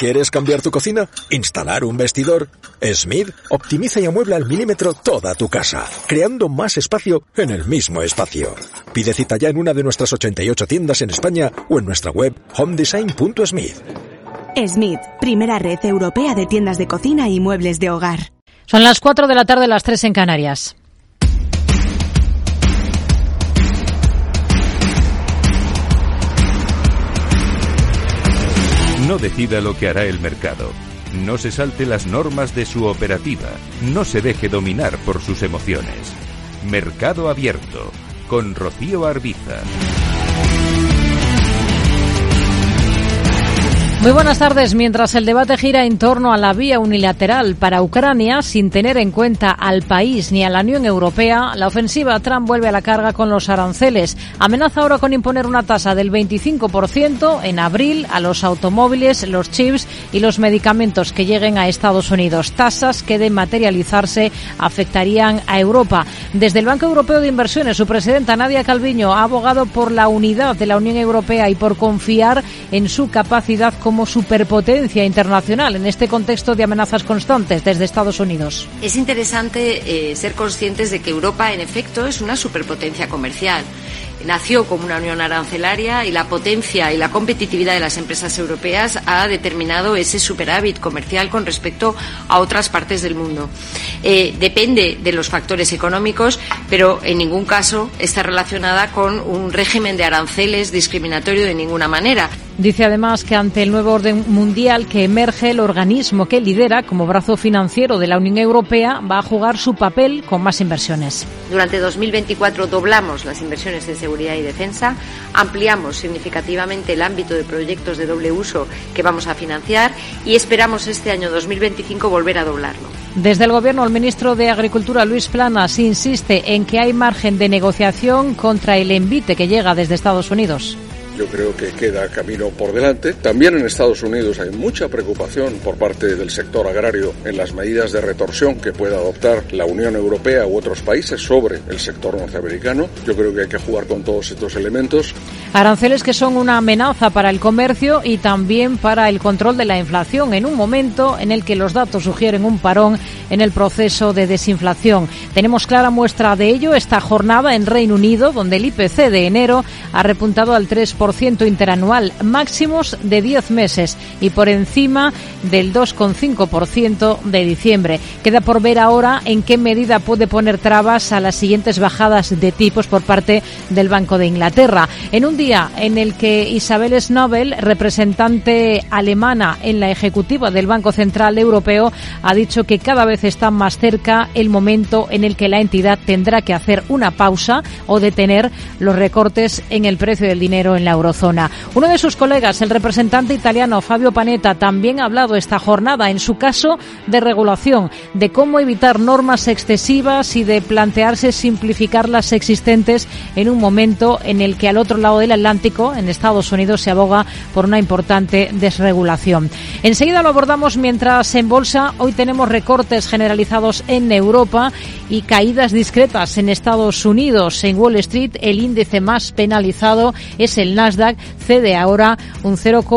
¿Quieres cambiar tu cocina? ¿Instalar un vestidor? Smith optimiza y amuebla al milímetro toda tu casa, creando más espacio en el mismo espacio. Pide cita ya en una de nuestras 88 tiendas en España o en nuestra web homedesign.smith. Smith, primera red europea de tiendas de cocina y muebles de hogar. Son las 4 de la tarde, las 3 en Canarias. No decida lo que hará el mercado. No se salte las normas de su operativa. No se deje dominar por sus emociones. Mercado Abierto, con Rocío Arbiza. Muy buenas tardes. Mientras el debate gira en torno a la vía unilateral para Ucrania, sin tener en cuenta al país ni a la Unión Europea, la ofensiva Trump vuelve a la carga con los aranceles. Amenaza ahora con imponer una tasa del 25% en abril a los automóviles, los chips y los medicamentos que lleguen a Estados Unidos. Tasas que, de materializarse, afectarían a Europa. Desde el Banco Europeo de Inversiones, su presidenta Nadia Calviño ha abogado por la unidad de la Unión Europea y por confiar en su capacidad como superpotencia internacional en este contexto de amenazas constantes desde Estados Unidos. Es interesante ser conscientes de que Europa, en efecto, es una superpotencia comercial. Nació como una unión arancelaria y la potencia y la competitividad de las empresas europeas ha determinado ese superávit comercial con respecto a otras partes del mundo. Depende de los factores económicos, pero en ningún caso está relacionada con un régimen de aranceles discriminatorio de ninguna manera. Dice además que ante el nuevo orden mundial que emerge, el organismo que lidera como brazo financiero de la Unión Europea va a jugar su papel con más inversiones. Durante 2024 doblamos las inversiones en seguridad y defensa, ampliamos significativamente el ámbito de proyectos de doble uso que vamos a financiar y esperamos este año 2025 volver a doblarlo. Desde el Gobierno, el ministro de Agricultura, Luis Planas, insiste en que hay margen de negociación contra el envite que llega desde Estados Unidos. Yo creo que queda camino por delante. También en Estados Unidos hay mucha preocupación por parte del sector agrario en las medidas de retorsión que pueda adoptar la Unión Europea u otros países sobre el sector norteamericano. Yo creo que hay que jugar con todos estos elementos. Aranceles que son una amenaza para el comercio y también para el control de la inflación, en un momento en el que los datos sugieren un parón en el proceso de desinflación. Tenemos clara muestra de ello esta jornada en Reino Unido, donde el IPC de enero ha repuntado al 3% interanual, máximos de 10 meses y por encima del 2,5% de diciembre. Queda por ver ahora en qué medida puede poner trabas a las siguientes bajadas de tipos por parte del Banco de Inglaterra. En un día en el que Isabel Schnabel, representante alemana en la ejecutiva del Banco Central Europeo, ha dicho que cada vez está más cerca el momento en el que la entidad tendrá que hacer una pausa o detener los recortes en el precio del dinero en la eurozona. Uno de sus colegas, el representante italiano Fabio Panetta, también ha hablado esta jornada, en su caso, de regulación, de cómo evitar normas excesivas y de plantearse simplificar las existentes en un momento en el que al otro lado del Atlántico, en Estados Unidos, se aboga por una importante desregulación. Enseguida lo abordamos mientras en bolsa hoy tenemos recortes generalizados en Europa y caídas discretas en Estados Unidos. En Wall Street el índice más penalizado es el Nasdaq, cede ahora un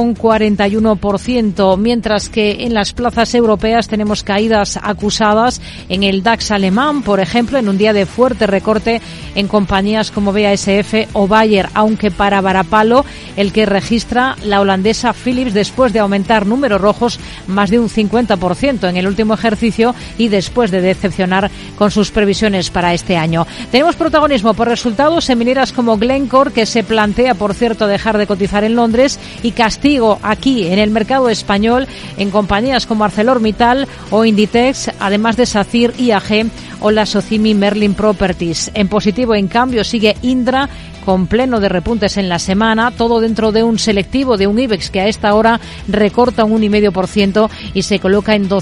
0,41%, mientras que en las plazas europeas tenemos caídas acusadas en el DAX alemán, por ejemplo, en un día de fuerte recorte en compañías como BASF o Bayer, aunque para varapalo el que registra la holandesa Philips después de aumentar números rojos más de un 50% en el último ejercicio y después de decepcionar con sus previsiones para este año. Tenemos protagonismo por resultados en mineras como Glencore, que se plantea, por cierto, dejar de cotizar en Londres, y castigo aquí en el mercado español en compañías como ArcelorMittal o Inditex, además de SACIR, IAG o la Socimi Merlin Properties. En positivo, en cambio, sigue Indra, con pleno de repuntes en la semana, todo dentro de un selectivo de un IBEX que a esta hora recorta un 1,5% y se coloca en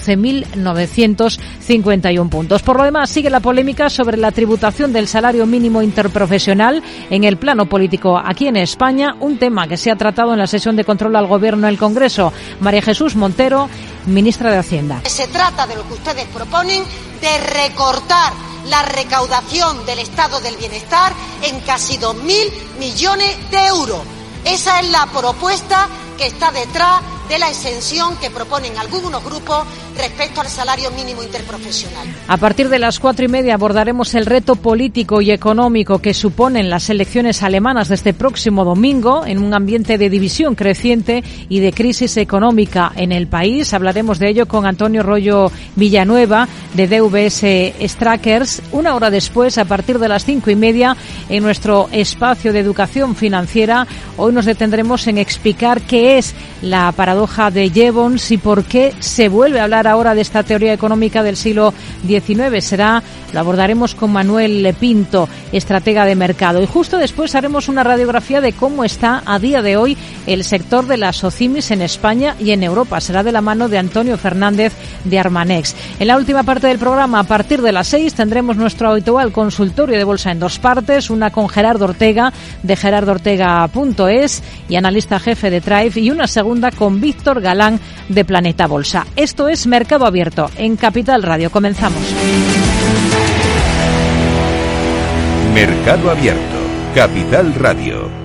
12.951 puntos. Por lo demás, sigue la polémica sobre la tributación del salario mínimo interprofesional en el plano político aquí en España, un tema que se ha tratado en la sesión de control al Gobierno en el Congreso. María Jesús Montero, ministra de Hacienda. Se trata de lo que ustedes proponen, de recortar la recaudación del Estado del Bienestar en casi 2.000 millones de euros. Esa es la propuesta que está detrás de la exención que proponen algunos grupos respecto al salario mínimo interprofesional. A partir de las 4:30 abordaremos el reto político y económico que suponen las elecciones alemanas de este próximo domingo en un ambiente de división creciente y de crisis económica en el país. Hablaremos de ello con Antonio Rollo Villanueva de DVS Strackers. Una hora después, a partir de las 5:30, en nuestro espacio de educación financiera, hoy nos detendremos en explicar qué es la paradoja de Jevons y por qué se vuelve a hablar ahora de esta teoría económica del siglo XIX. Lo abordaremos con Manuel Pinto, estratega de mercado. Y justo después haremos una radiografía de cómo está a día de hoy el sector de las SOCIMIs en España y en Europa. Será de la mano de Antonio Fernández de Armanex. En la última parte del programa, a partir de las 6, tendremos nuestro habitual consultorio de bolsa en dos partes, una con Gerardo Ortega de gerardoortega.es y analista jefe de Thrive, y una segunda con Víctor Galán de Planeta Bolsa. Esto es Mercado Abierto en Capital Radio. Comenzamos. Mercado Abierto, Capital Radio.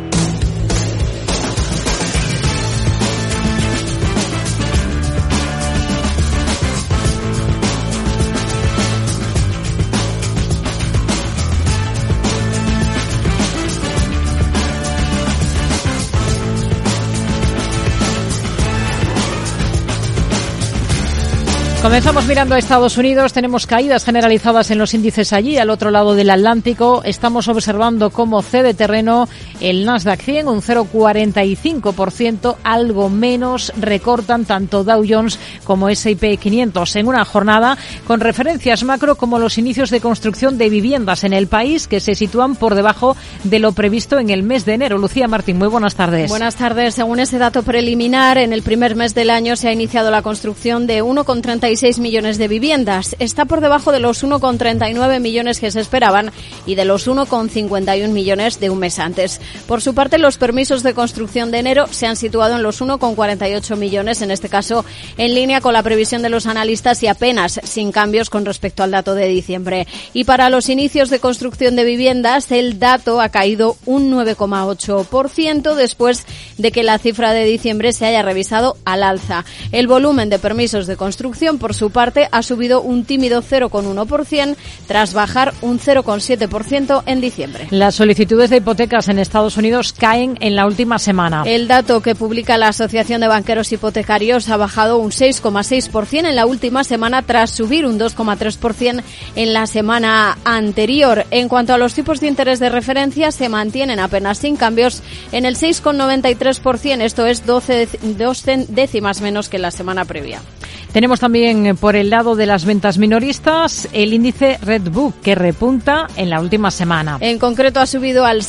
Comenzamos mirando a Estados Unidos. Tenemos caídas generalizadas en los índices allí, al otro lado del Atlántico. Estamos observando cómo cede terreno el Nasdaq 100, un 0,45%, algo menos recortan tanto Dow Jones como S&P 500 en una jornada con referencias macro como los inicios de construcción de viviendas en el país, que se sitúan por debajo de lo previsto en el mes de enero. Lucía Martín, muy buenas tardes. Buenas tardes. Según ese dato preliminar, en el primer mes del año se ha iniciado la construcción de 1,36 millones de viviendas. Está por debajo de los 1,39 millones que se esperaban y de los 1,51 millones de un mes antes. Por su parte, los permisos de construcción de enero se han situado en los 1,48 millones, en este caso en línea con la previsión de los analistas y apenas sin cambios con respecto al dato de diciembre. Y para los inicios de construcción de viviendas, el dato ha caído un 9,8% después de que la cifra de diciembre se haya revisado al alza. El volumen de permisos de construcción, por su parte, ha subido un tímido 0,1% tras bajar un 0,7% en diciembre. Las solicitudes de hipotecas en Estados Unidos caen en la última semana. El dato que publica la Asociación de Banqueros Hipotecarios ha bajado un 6,6% en la última semana tras subir un 2,3% en la semana anterior. En cuanto a los tipos de interés de referencia, se mantienen apenas sin cambios en el 6,93%, esto es 12 décimas menos que la semana previa. Tenemos también por el lado de las ventas minoristas el índice Redbook, que repunta en la última semana. En concreto ha subido al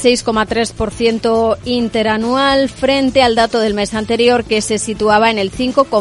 6,3% interanual frente al dato del mes anterior, que se situaba en el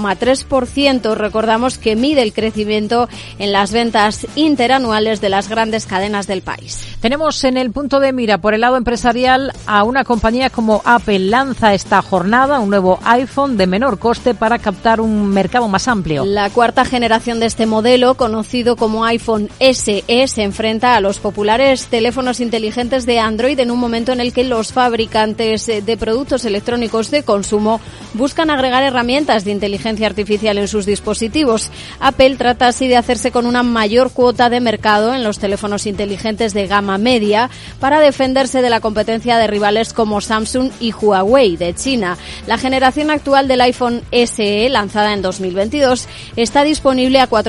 5,3%. Recordamos que mide el crecimiento en las ventas interanuales de las grandes cadenas del país. Tenemos en el punto de mira por el lado empresarial a una compañía como Apple. Lanza esta jornada un nuevo iPhone de menor coste para captar un mercado más amplio. La cuarta generación de este modelo, conocido como iPhone SE, se enfrenta a los populares teléfonos inteligentes de Android en un momento en el que los fabricantes de productos electrónicos de consumo buscan agregar herramientas de inteligencia artificial en sus dispositivos. Apple trata así de hacerse con una mayor cuota de mercado en los teléfonos inteligentes de gama media para defenderse de la competencia de rivales como Samsung y Huawei de China. La generación actual del iPhone SE, lanzada en 2022, está disponible a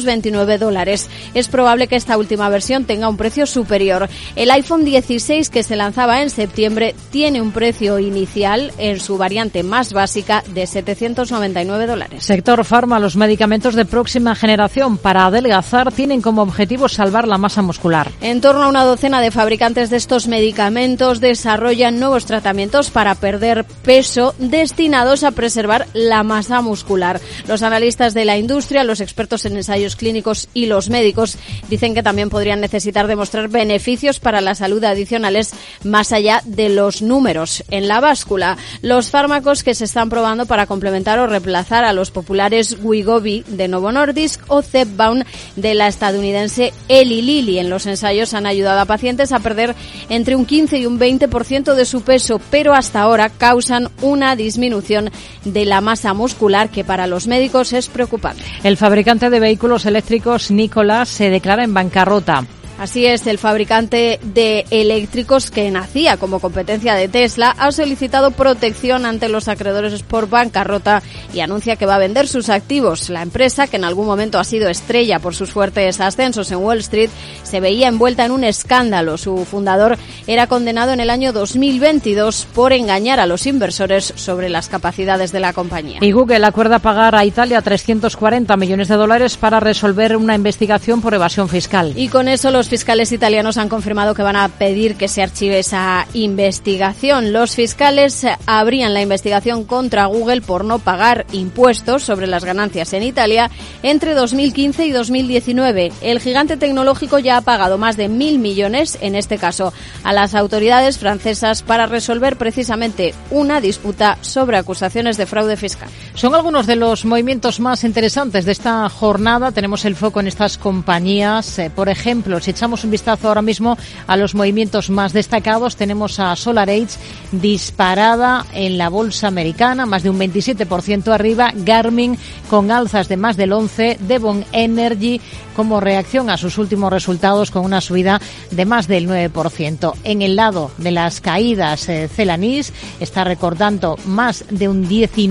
$429. Es probable que esta última versión tenga un precio superior. El iPhone 16, que se lanzaba en septiembre, tiene un precio inicial en su variante más básica de $799. Sector farma. Los medicamentos de próxima generación para adelgazar tienen como objetivo salvar la masa muscular. En torno a una docena de fabricantes de estos medicamentos desarrollan nuevos tratamientos para perder peso destinados a preservar la masa muscular. Los analistas de de la industria, los expertos en ensayos clínicos y los médicos dicen que también podrían necesitar demostrar beneficios para la salud adicionales más allá de los números en la báscula. Los fármacos que se están probando para complementar o reemplazar a los populares Wegovy de Novo Nordisk o Zepbound de la estadounidense Eli Lilly. En los ensayos han ayudado a pacientes a perder entre un 15 y un 20% de su peso, pero hasta ahora causan una disminución de la masa muscular que para los médicos es preocupante. El fabricante de vehículos eléctricos Nikola se declara en bancarrota. Así es, el fabricante de eléctricos que nacía como competencia de Tesla ha solicitado protección ante los acreedores por bancarrota y anuncia que va a vender sus activos. La empresa, que en algún momento ha sido estrella por sus fuertes ascensos en Wall Street, se veía envuelta en un escándalo. Su fundador era condenado en el año 2022 por engañar a los inversores sobre las capacidades de la compañía. Y Google acuerda pagar a Italia $340 millones para resolver una investigación por evasión fiscal. Y con eso los fiscales italianos han confirmado que van a pedir que se archive esa investigación. Los fiscales abrían la investigación contra Google por no pagar impuestos sobre las ganancias en Italia entre 2015 y 2019. El gigante tecnológico ya ha pagado más de 1.000 millones, en este caso, a las autoridades francesas para resolver precisamente una disputa sobre acusaciones de fraude fiscal. Son algunos de los movimientos más interesantes de esta jornada. Tenemos el foco en estas compañías. Por ejemplo, si echamos un vistazo ahora mismo a los movimientos más destacados, tenemos a SolarEdge disparada en la bolsa americana, más de un 27% arriba, Garmin con alzas de más del 11%, Devon Energy como reacción a sus últimos resultados con una subida de más del 9%. En el lado de las caídas, Celanese está recordando más de un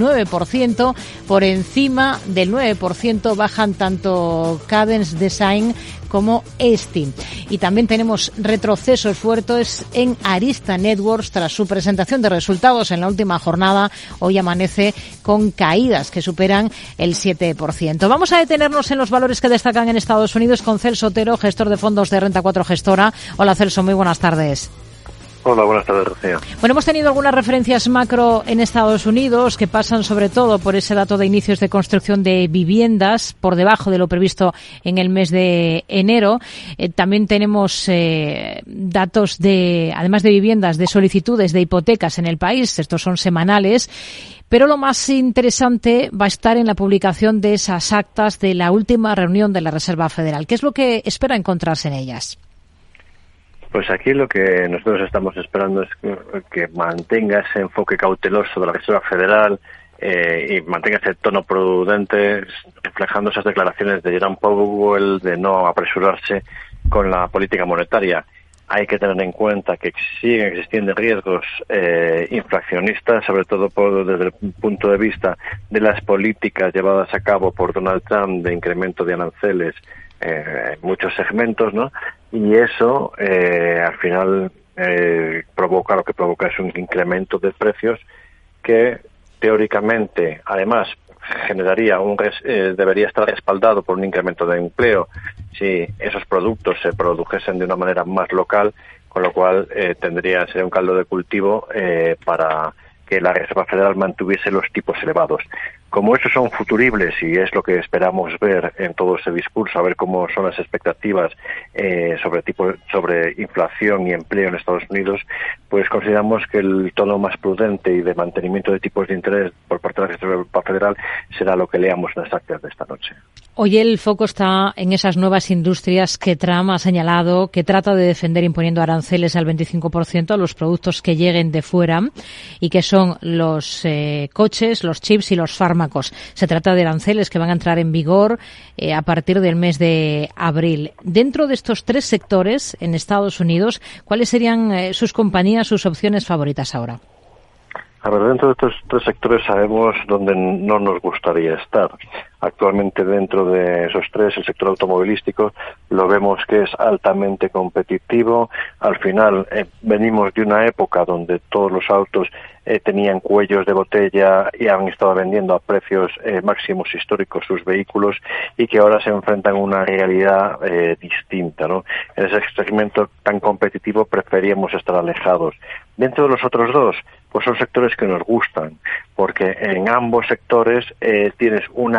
19%, por encima del 9% bajan tanto Cadence Design como Steam. Y también tenemos retrocesos fuertes en Arista Networks tras su presentación de resultados en la última jornada. Hoy amanece con caídas que superan el 7%. Vamos a detenernos en los valores que destacan en Estados Unidos con Celso Otero, gestor de fondos de Renta 4 Gestora. Hola Celso, muy buenas tardes. Hola, buenas tardes, Rocío. Bueno, hemos tenido algunas referencias macro en Estados Unidos que pasan sobre todo por ese dato de inicios de construcción de viviendas por debajo de lo previsto en el mes de enero. También tenemos datos de, además de viviendas, de solicitudes de hipotecas en el país. Estos son semanales. Pero lo más interesante va a estar en la publicación de esas actas de la última reunión de la Reserva Federal. ¿Qué es lo que espera encontrarse en ellas? Pues aquí lo que nosotros estamos esperando es que mantenga ese enfoque cauteloso de la Reserva Federal y mantenga ese tono prudente, reflejando esas declaraciones de Jerome Powell de no apresurarse con la política monetaria. Hay que tener en cuenta que siguen existiendo riesgos inflacionistas, sobre todo desde el punto de vista de las políticas llevadas a cabo por Donald Trump de incremento de aranceles en muchos segmentos, ¿no? Y eso al final provoca, lo que provoca es un incremento de precios que teóricamente además generaría debería estar respaldado por un incremento de empleo si esos productos se produjesen de una manera más local, con lo cual tendría que ser un caldo de cultivo para que la Reserva Federal mantuviese los tipos elevados. Como esos son futuribles y es lo que esperamos ver en todo ese discurso, a ver cómo son las expectativas sobre inflación y empleo en Estados Unidos, pues consideramos que el tono más prudente y de mantenimiento de tipos de interés por parte de la Reserva Federal será lo que leamos en las actas de esta noche. Hoy el foco está en esas nuevas industrias que Trump ha señalado que trata de defender imponiendo aranceles al 25% a los productos que lleguen de fuera y que son los coches, los chips y los fármacos. Se trata de aranceles que van a entrar en vigor a partir del mes de abril. Dentro de estos tres sectores en Estados Unidos, ¿cuáles serían sus compañías, sus opciones favoritas ahora? A ver, dentro de estos tres sectores sabemos dónde no nos gustaría estar. Actualmente dentro de esos tres, el sector automovilístico lo vemos que es altamente competitivo. Al final venimos de una época donde todos los autos tenían cuellos de botella y han estado vendiendo a precios máximos históricos sus vehículos y que ahora se enfrentan a una realidad distinta, ¿no? En ese segmento tan competitivo preferíamos estar alejados. Dentro de los otros dos, pues son sectores que nos gustan, porque en ambos sectores tienes una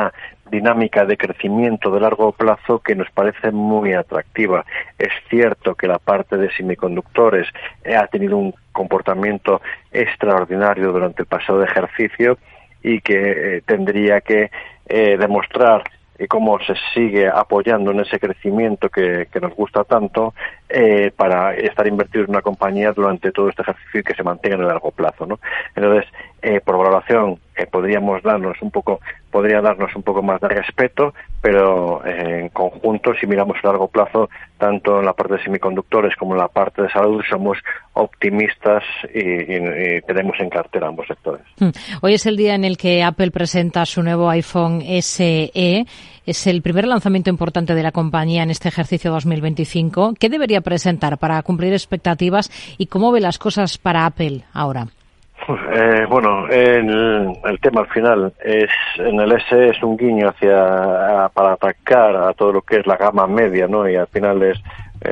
dinámica de crecimiento de largo plazo que nos parece muy atractiva. Es cierto que la parte de semiconductores ha tenido un comportamiento extraordinario durante el pasado ejercicio y que tendría que demostrar cómo se sigue apoyando en ese crecimiento que nos gusta tanto para estar invertido en una compañía durante todo este ejercicio y que se mantenga en el largo plazo, ¿no? Entonces, por valoración, podría darnos un poco más de respeto, pero en conjunto, si miramos a largo plazo, tanto en la parte de semiconductores como en la parte de salud, somos optimistas y tenemos en cartera ambos sectores. Hoy es el día en el que Apple presenta su nuevo iPhone SE. Es el primer lanzamiento importante de la compañía en este ejercicio 2025. ¿Qué debería presentar para cumplir expectativas y cómo ve las cosas para Apple ahora? Bueno, el tema al final en el SE es un guiño para atacar a todo lo que es la gama media, ¿no? Y al final es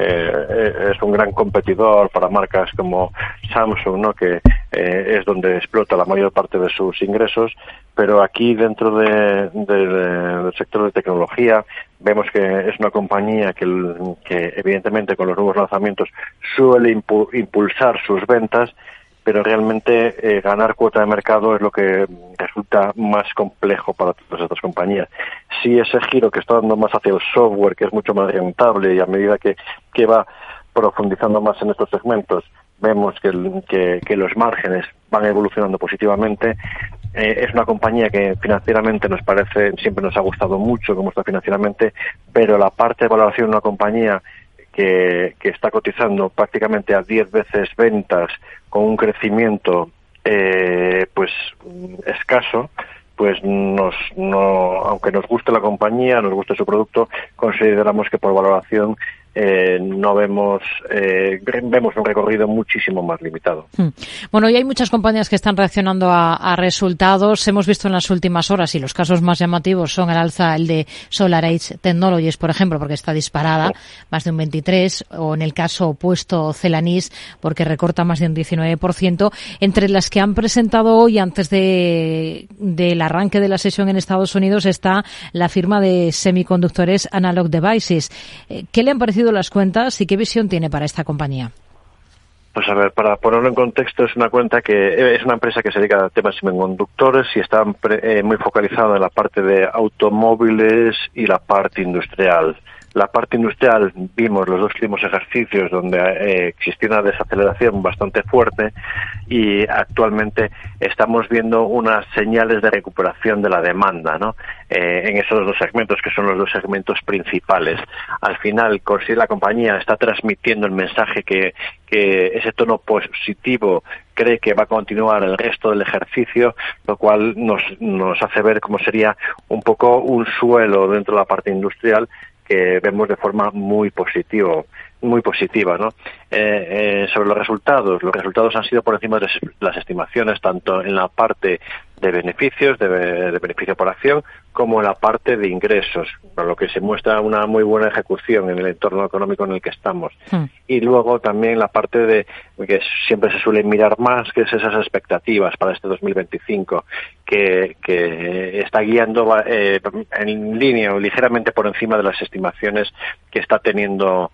un gran competidor para marcas como Samsung, ¿no? Que es donde explota la mayor parte de sus ingresos, pero aquí dentro del sector de tecnología vemos que es una compañía que evidentemente con los nuevos lanzamientos suele impulsar sus ventas, pero realmente ganar cuota de mercado es lo que resulta más complejo para todas estas compañías. Sí, ese giro que está dando más hacia el software, que es mucho más rentable, y a medida que va profundizando más en estos segmentos, vemos que los márgenes van evolucionando positivamente. Es una compañía que financieramente siempre nos ha gustado mucho cómo está financieramente, pero la parte de valoración de una compañía que está cotizando prácticamente a 10 veces ventas con un crecimiento pues escaso, pues aunque nos guste la compañía, nos guste su producto, consideramos que por valoración no vemos un recorrido muchísimo más limitado. Bueno, y hay muchas compañías que están reaccionando a resultados. Hemos visto en las últimas horas, y los casos más llamativos son el alza, el de SolarEdge Technologies, por ejemplo, porque está disparada más de un 23%, o en el caso opuesto Celanese, porque recorta más de un 19%. Entre las que han presentado hoy, antes del arranque de la sesión en Estados Unidos, está la firma de semiconductores Analog Devices. ¿Qué le han parecido las cuentas y qué visión tiene para esta compañía? Pues a ver, para ponerlo en contexto, es una empresa que se dedica a temas semiconductores y está muy focalizada en la parte de automóviles y la parte industrial. La parte industrial vimos los dos últimos ejercicios donde existía una desaceleración bastante fuerte y actualmente estamos viendo unas señales de recuperación de la demanda, ¿no? En esos dos segmentos que son los dos segmentos principales. Al final, si la compañía está transmitiendo el mensaje que ese tono positivo cree que va a continuar el resto del ejercicio, lo cual nos hace ver cómo sería un poco un suelo dentro de la parte industrial que vemos de forma muy positiva, ¿no? Sobre los resultados han sido por encima de las estimaciones, tanto en la parte de beneficios, de beneficio por acción, como en la parte de ingresos, con lo que se muestra una muy buena ejecución en el entorno económico en el que estamos. Y luego también la parte de que siempre se suele mirar más, que es esas expectativas para este 2025, que está guiando en línea o ligeramente por encima de las estimaciones que está teniendo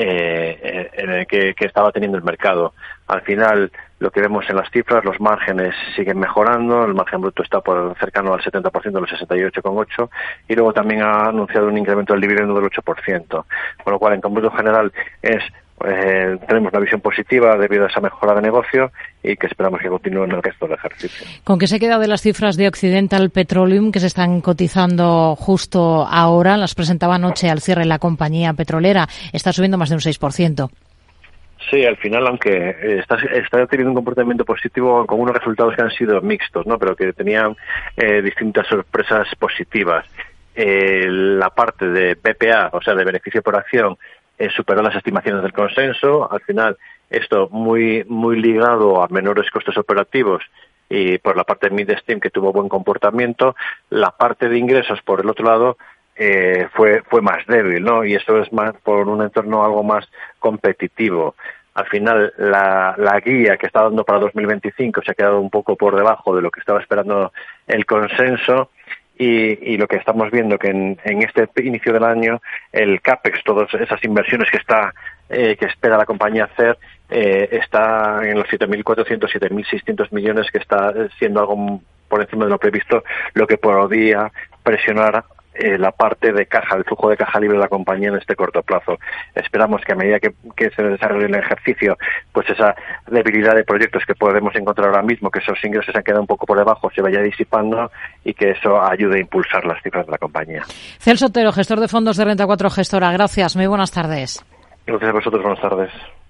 que estaba teniendo el mercado. Al final, lo que vemos en las cifras, los márgenes siguen mejorando, el margen bruto está cercano al 70%, de los 68,8%, y luego también ha anunciado un incremento del dividendo del 8%, con lo cual, en cómputo general, tenemos una visión positiva debido a esa mejora de negocio y que esperamos que continúe en el resto del ejercicio. ¿Con qué se queda de las cifras de Occidental Petroleum que se están cotizando justo ahora? Las presentaba anoche al cierre la compañía petrolera. Está subiendo más de un 6%. Sí, al final, aunque está teniendo un comportamiento positivo con unos resultados que han sido mixtos, ¿no? Pero que tenían distintas sorpresas positivas. La parte de BPA, o sea, de beneficio por acción, superó las estimaciones del consenso. Al final, esto muy ligado a menores costes operativos y por la parte de Midstream, que tuvo buen comportamiento. La parte de ingresos, por el otro lado, fue más débil, ¿no? Y eso es más por un entorno algo más competitivo. Al final, la guía que está dando para 2025 se ha quedado un poco por debajo de lo que estaba esperando el consenso y lo que estamos viendo que en este inicio del año el CAPEX, todas esas inversiones que espera la compañía hacer, está en los 7.400, 7.600 millones, que está siendo algo por encima de lo previsto, lo que podría presionar la parte de caja, el flujo de caja libre de la compañía en este corto plazo. Esperamos que a medida que se desarrolle el ejercicio, pues esa debilidad de proyectos que podemos encontrar ahora mismo, que esos ingresos se han quedado un poco por debajo, se vaya disipando y que eso ayude a impulsar las cifras de la compañía. Celso Otero, gestor de fondos de Renta 4 Gestora. Gracias, muy buenas tardes. Gracias a vosotros, buenas tardes.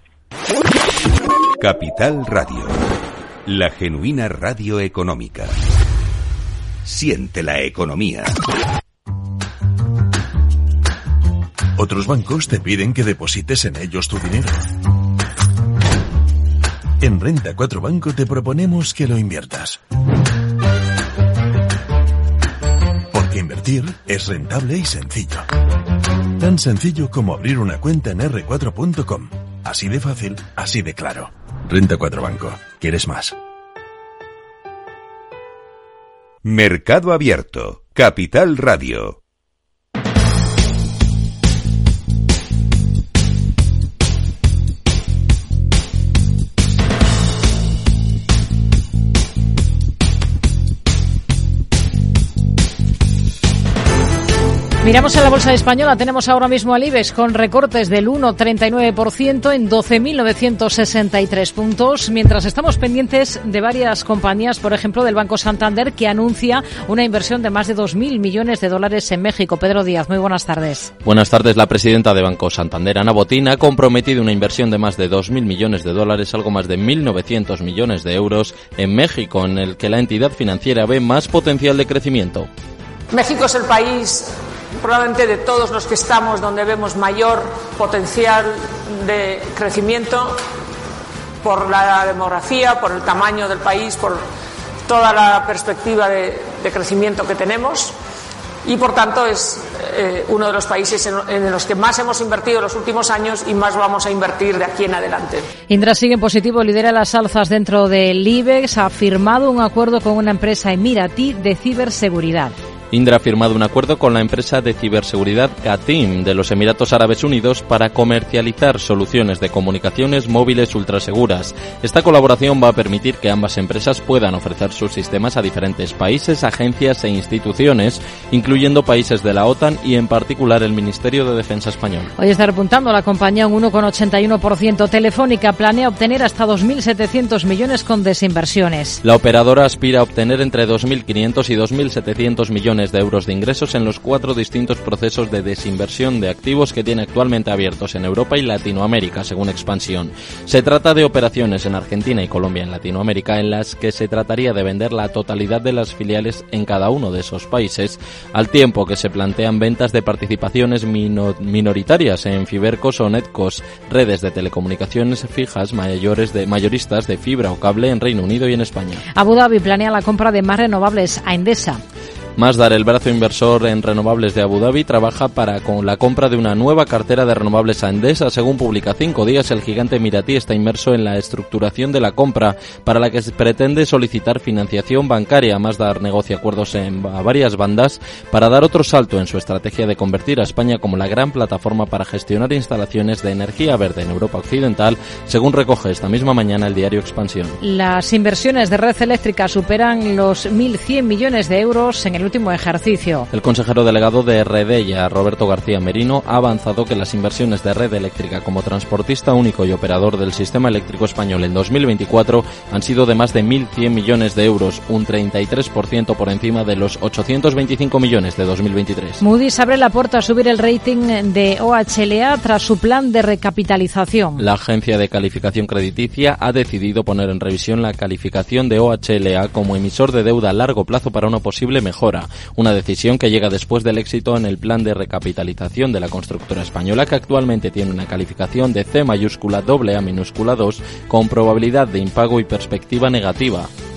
Capital Radio, la genuina radio económica. Siente la economía. Otros bancos te piden que deposites en ellos tu dinero. En Renta 4 Banco te proponemos que lo inviertas. Porque invertir es rentable y sencillo. Tan sencillo como abrir una cuenta en r4.com. Así de fácil, así de claro. Renta 4 Banco. ¿Quieres más? Mercado Abierto, Capital Radio. Miramos a la bolsa española, tenemos ahora mismo al IBEX con recortes del 1,39% en 12.963 puntos, mientras estamos pendientes de varias compañías, por ejemplo del Banco Santander, que anuncia una inversión de más de 2.000 millones de dólares en México. Pedro Díaz, muy buenas tardes. Buenas tardes. La presidenta de Banco Santander, Ana Botín, ha comprometido una inversión de más de 2.000 millones de dólares, algo más de 1.900 millones de euros, en México, en el que la entidad financiera ve más potencial de crecimiento. México es el país, probablemente de todos los que estamos, donde vemos mayor potencial de crecimiento por la demografía, por el tamaño del país, por toda la perspectiva de crecimiento que tenemos, y por tanto es uno de los países en los que más hemos invertido en los últimos años y más vamos a invertir de aquí en adelante. Indra sigue en positivo, lidera las alzas dentro del IBEX, ha firmado un acuerdo con una empresa emiratí de ciberseguridad. Indra ha firmado un acuerdo con la empresa de ciberseguridad Katim de los Emiratos Árabes Unidos para comercializar soluciones de comunicaciones móviles ultraseguras. Esta colaboración va a permitir que ambas empresas puedan ofrecer sus sistemas a diferentes países, agencias e instituciones, incluyendo países de la OTAN y en particular el Ministerio de Defensa español. Hoy está repuntando la compañía un 1,81%. Telefónica planea obtener hasta 2.700 millones con desinversiones. La operadora aspira a obtener entre 2.500 y 2.700 millones de euros de ingresos en los 4 distintos procesos de desinversión de activos que tiene actualmente abiertos en Europa y Latinoamérica, según Expansión. Se trata de operaciones en Argentina y Colombia en Latinoamérica, en las que se trataría de vender la totalidad de las filiales en cada uno de esos países, al tiempo que se plantean ventas de participaciones minoritarias en Fibercos o Netcos, redes de telecomunicaciones fijas mayoristas de fibra o cable en Reino Unido y en España. Abu Dhabi planea la compra de más renovables a Endesa. Masdar, el brazo inversor en renovables de Abu Dhabi, trabaja con la compra de una nueva cartera de renovables a Endesa. Según publica 5 días, el gigante emiratí está inmerso en la estructuración de la compra, para la que se pretende solicitar financiación bancaria. Masdar negocia acuerdos a varias bandas para dar otro salto en su estrategia de convertir a España como la gran plataforma para gestionar instalaciones de energía verde en Europa Occidental, según recoge esta misma mañana el diario Expansión. Las inversiones de red eléctrica superan los 1.100 millones de euros en el último ejercicio. El consejero delegado de Redella, Roberto García Merino, ha avanzado que las inversiones de red eléctrica como transportista único y operador del sistema eléctrico español en 2024 han sido de más de 1.100 millones de euros, un 33% por encima de los 825 millones de 2023. Moody's abre la puerta a subir el rating de OHLA tras su plan de recapitalización. La agencia de calificación crediticia ha decidido poner en revisión la calificación de OHLA como emisor de deuda a largo plazo para una posible mejora. Una decisión que llega después del éxito en el plan de recapitalización de la constructora española, que actualmente tiene una calificación de C mayúscula AA minúscula 2 con probabilidad de impago y perspectiva negativa.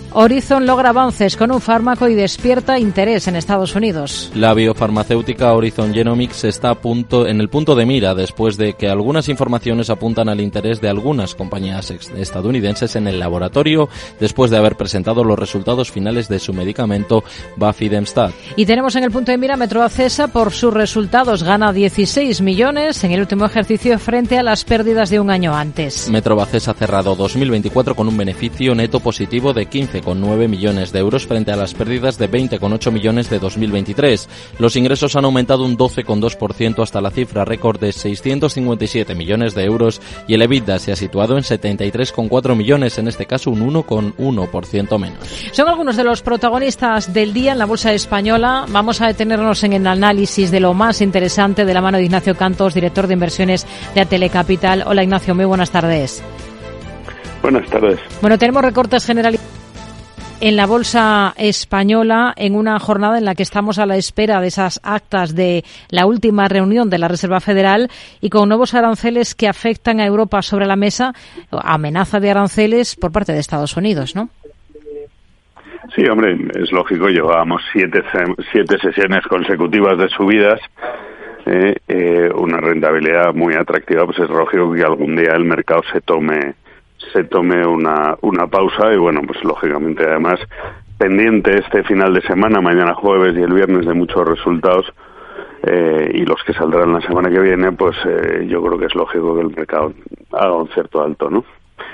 Horizon logra avances con un fármaco y despierta interés en Estados Unidos. La biofarmacéutica Horizon Genomics está en el punto de mira después de que algunas informaciones apuntan al interés de algunas compañías estadounidenses en el laboratorio después de haber presentado los resultados finales de su medicamento Vafidemstat. Y tenemos en el punto de mira Metrovacesa por sus resultados. Gana 16 millones en el último ejercicio frente a las pérdidas de un año antes. Metrovacesa ha cerrado 2024 con un beneficio neto positivo de 15,9 millones de euros frente a las pérdidas de 20,8 millones de 2023. Los ingresos han aumentado un 12,2% hasta la cifra récord de 657 millones de euros y el EBITDA se ha situado en 73,4 millones, en este caso un 1,1% menos. Son algunos de los protagonistas del día en la Bolsa Española. Vamos a detenernos en el análisis de lo más interesante de la mano de Ignacio Cantos, director de inversiones de Atelecapital. Hola Ignacio, muy buenas tardes. Buenas tardes. Bueno, tenemos recortes generales en la Bolsa Española en una jornada en la que estamos a la espera de esas actas de la última reunión de la Reserva Federal y con nuevos aranceles que afectan a Europa sobre la mesa, amenaza de aranceles por parte de Estados Unidos, ¿no? Sí, hombre, es lógico, llevábamos siete sesiones consecutivas de subidas, una rentabilidad muy atractiva, pues es lógico que algún día el mercado se tome una pausa y bueno, pues lógicamente además pendiente este final de semana, mañana jueves y el viernes, de muchos resultados y los que saldrán la semana que viene, pues yo creo que es lógico que el mercado haga un cierto alto, ¿no?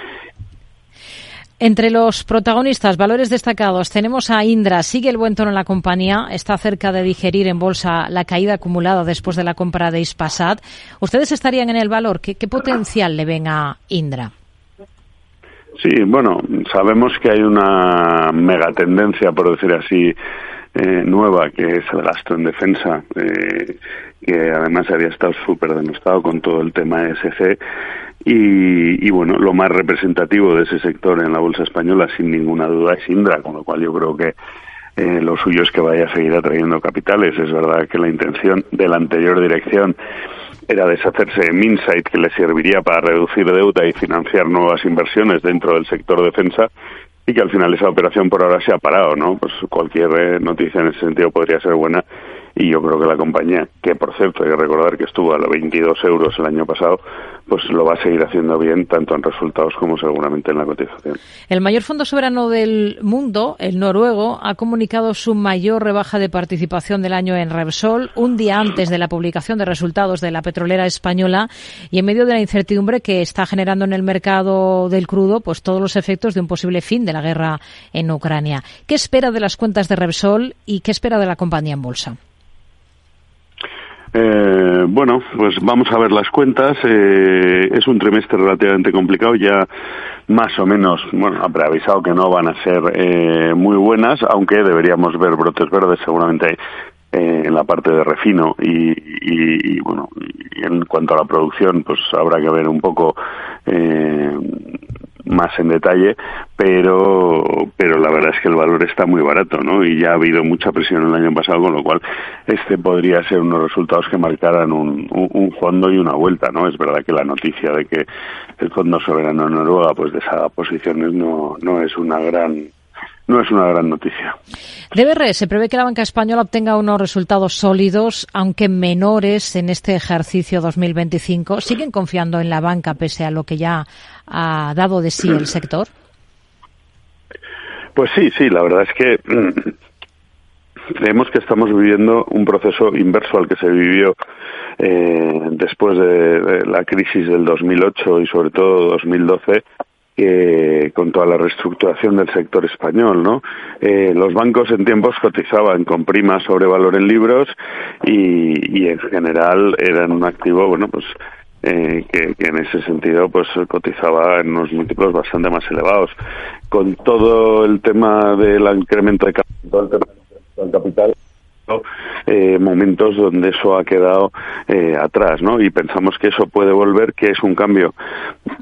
Entre los protagonistas, valores destacados, tenemos a Indra. Sigue el buen tono en la compañía, está cerca de digerir en bolsa la caída acumulada después de la compra de Hispasat. ¿Ustedes estarían en el valor? ¿Qué potencial le ven a Indra? Sí, bueno, sabemos que hay una megatendencia, por decir así, nueva, que es el gasto en defensa, que además había estado súper denostado con todo el tema ESG. Y bueno, lo más representativo de ese sector en la bolsa española, sin ninguna duda, es Indra, con lo cual yo creo que lo suyo es que vaya a seguir atrayendo capitales. Es verdad que la intención de la anterior dirección era deshacerse de Minsight, que le serviría para reducir deuda y financiar nuevas inversiones dentro del sector defensa, y que al final esa operación por ahora se ha parado, ¿no? Pues cualquier noticia en ese sentido podría ser buena, y yo creo que la compañía, que por cierto hay que recordar que estuvo a los 22 euros el año pasado, pues lo va a seguir haciendo bien, tanto en resultados como seguramente en la cotización. El mayor fondo soberano del mundo, el noruego, ha comunicado su mayor rebaja de participación del año en Repsol, un día antes de la publicación de resultados de la petrolera española y en medio de la incertidumbre que está generando en el mercado del crudo, pues todos los efectos de un posible fin de la guerra en Ucrania. ¿Qué espera de las cuentas de Repsol y qué espera de la compañía en bolsa? Bueno, pues vamos a ver las cuentas. Es un trimestre relativamente complicado, ya más o menos, bueno, ha preavisado que no van a ser muy buenas, aunque deberíamos ver brotes verdes seguramente en la parte de refino y bueno, y en cuanto a la producción, pues habrá que ver un poco más en detalle, pero la verdad es que el valor está muy barato, ¿no? Y ya ha habido mucha presión el año pasado, con lo cual este podría ser unos resultados que marcaran un fondo y una vuelta, ¿no? Es verdad que la noticia de que el Fondo Soberano de Noruega pues deshaga posiciones no es una gran noticia. DBR, se prevé que la banca española obtenga unos resultados sólidos, aunque menores en este ejercicio 2025. ¿Siguen confiando en la banca pese a lo que ya ha dado de sí el sector? Pues sí, la verdad es que creemos que estamos viviendo un proceso inverso al que se vivió después de la crisis del 2008 y sobre todo 2012, con toda la reestructuración del sector español, ¿no? Los bancos en tiempos cotizaban con prima sobre valor en libros y en general eran un activo, bueno, pues que en ese sentido pues cotizaba en unos múltiplos bastante más elevados. Con todo el tema del incremento de capital, momentos donde eso ha quedado atrás, ¿no? Y pensamos que eso puede volver, que es un cambio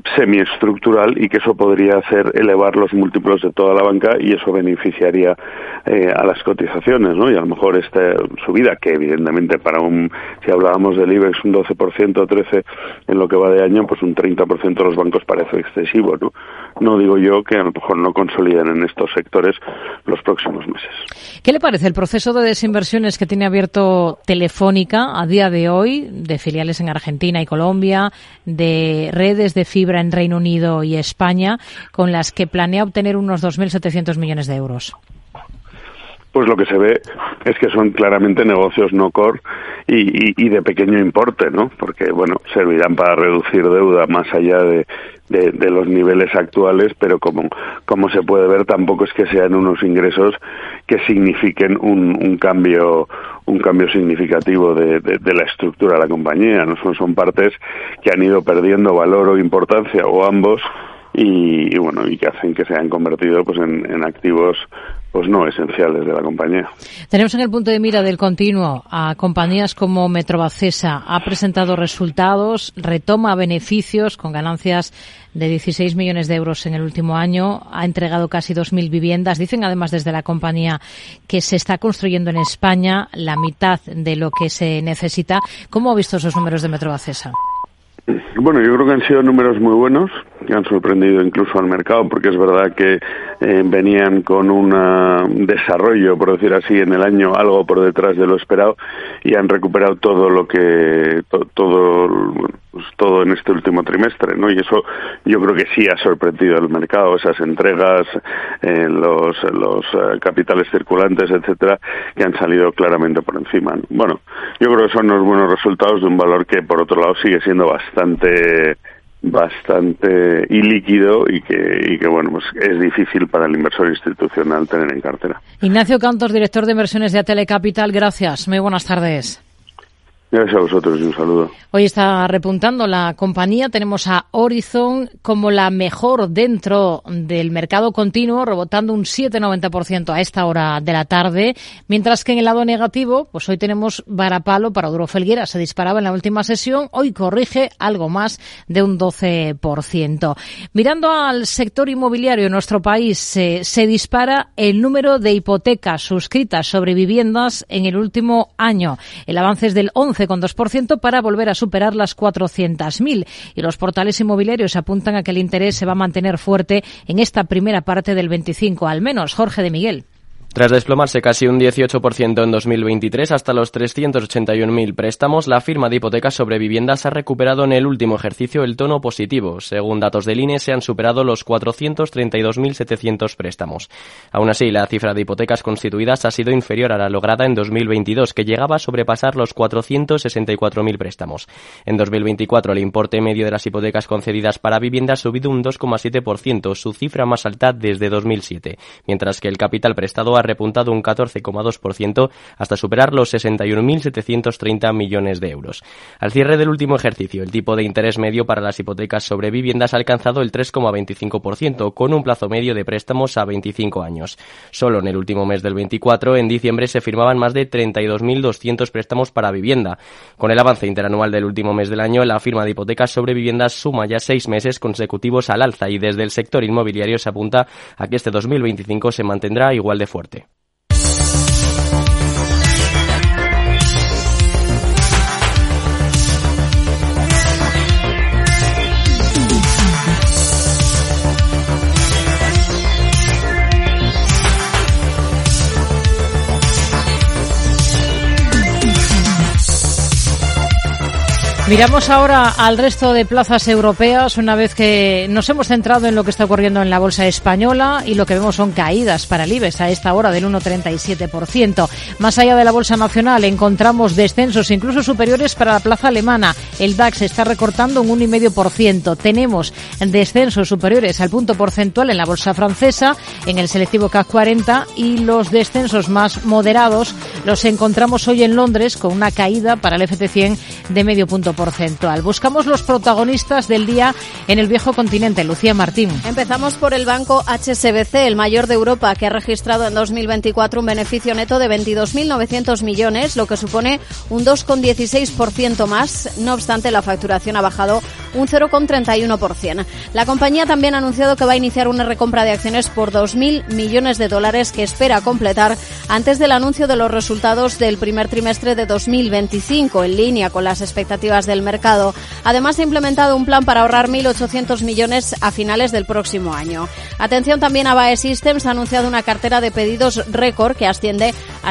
semiestructural y que eso podría hacer elevar los múltiplos de toda la banca y eso beneficiaría a las cotizaciones, ¿no? Y a lo mejor esta subida, que evidentemente si hablábamos del IBEX un 12% o 13% en lo que va de año, pues un 30% de los bancos parece excesivo, ¿no? No digo yo que a lo mejor no consoliden en estos sectores los próximos meses. ¿Qué le parece el proceso de desinversiones que tiene abierto Telefónica a día de hoy, de filiales en Argentina y Colombia, de redes de fibra en Reino Unido y España, con las que planea obtener unos 2.700 millones de euros? Pues lo que se ve es que son claramente negocios no core y de pequeño importe, ¿no? Porque, bueno, servirán para reducir deuda más allá de los niveles actuales, pero como se puede ver, tampoco es que sean unos ingresos que signifiquen un cambio significativo de la estructura de la compañía, ¿no? Son partes que han ido perdiendo valor o importancia, o ambos, y bueno, y que hacen que se hayan convertido pues en activos pues no esenciales de la compañía. Tenemos en el punto de mira del continuo a compañías como Metrovacesa. Ha presentado resultados, retoma beneficios con ganancias de 16 millones de euros en el último año. Ha entregado casi 2.000 viviendas. Dicen además desde la compañía que se está construyendo en España la mitad de lo que se necesita. ¿Cómo ha visto esos números de Metrovacesa? Bueno, yo creo que han sido números muy buenos, que han sorprendido incluso al mercado, porque es verdad que venían con un desarrollo, por decir así, en el año algo por detrás de lo esperado, y han recuperado todo todo en este último trimestre, ¿no? Y eso yo creo que sí ha sorprendido al mercado, esas entregas, los capitales circulantes, etcétera, que han salido claramente por encima, ¿no? Bueno, yo creo que son unos buenos resultados de un valor que por otro lado sigue siendo bastante ilíquido y que bueno, pues es difícil para el inversor institucional tener en cartera. Ignacio Cantos, director de inversiones de Atele Capital, gracias. Muy buenas tardes. Gracias a vosotros y un saludo. Hoy está repuntando la compañía. Tenemos a Horizon como la mejor dentro del mercado continuo, rebotando un 7,90% a esta hora de la tarde. Mientras que en el lado negativo, pues hoy tenemos varapalo para Duro Felguera. Se disparaba en la última sesión, hoy corrige algo más de un 12%. Mirando al sector inmobiliario en nuestro país, se dispara el número de hipotecas suscritas sobre viviendas en el último año. El avance es del 11,2% para volver a superar las 400.000. Y los portales inmobiliarios apuntan a que el interés se va a mantener fuerte en esta primera parte del 25, al menos. Jorge de Miguel. Tras desplomarse casi un 18% en 2023 hasta los 381.000 préstamos, la firma de hipotecas sobre viviendas ha recuperado en el último ejercicio el tono positivo. Según datos del INE, se han superado los 432.700 préstamos. Aún así, la cifra de hipotecas constituidas ha sido inferior a la lograda en 2022, que llegaba a sobrepasar los 464.000 préstamos. En 2024, el importe medio de las hipotecas concedidas para vivienda ha subido un 2,7%, su cifra más alta desde 2007, mientras que el capital prestado ha repuntado un 14,2% hasta superar los 61.730 millones de euros. Al cierre del último ejercicio, el tipo de interés medio para las hipotecas sobre viviendas ha alcanzado el 3,25%, con un plazo medio de préstamos a 25 años. Solo en el último mes del 24, en diciembre, se firmaban más de 32.200 préstamos para vivienda. Con el avance interanual del último mes del año, la firma de hipotecas sobre viviendas suma ya 6 meses consecutivos al alza y desde el sector inmobiliario se apunta a que este 2025 se mantendrá igual de fuerte. Miramos ahora al resto de plazas europeas, una vez que nos hemos centrado en lo que está ocurriendo en la bolsa española, y lo que vemos son caídas para el IBEX a esta hora del 1,37%. Más allá de la bolsa nacional encontramos descensos incluso superiores para la plaza alemana. El DAX está recortando un 1,5%. Tenemos descensos superiores al punto porcentual en la bolsa francesa, en el selectivo CAC 40, y los descensos más moderados los encontramos hoy en Londres, con una caída para el FT100 de medio punto porcentual. Buscamos los protagonistas del día en el viejo continente. Lucía Martín. Empezamos por el banco HSBC, el mayor de Europa, que ha registrado en 2024 un beneficio neto de 22.900 millones, lo que supone un 2,16% más. No obstante, la facturación ha bajado un 0,31%. La compañía también ha anunciado que va a iniciar una recompra de acciones por $2.000 millones que espera completar antes del anuncio de los resultados del primer trimestre de 2025, en línea con las expectativas del mercado. Además, ha implementado un plan para ahorrar 1.800 millones a finales del próximo año. Atención también a BAE Systems, ha anunciado una cartera de pedidos récord que asciende a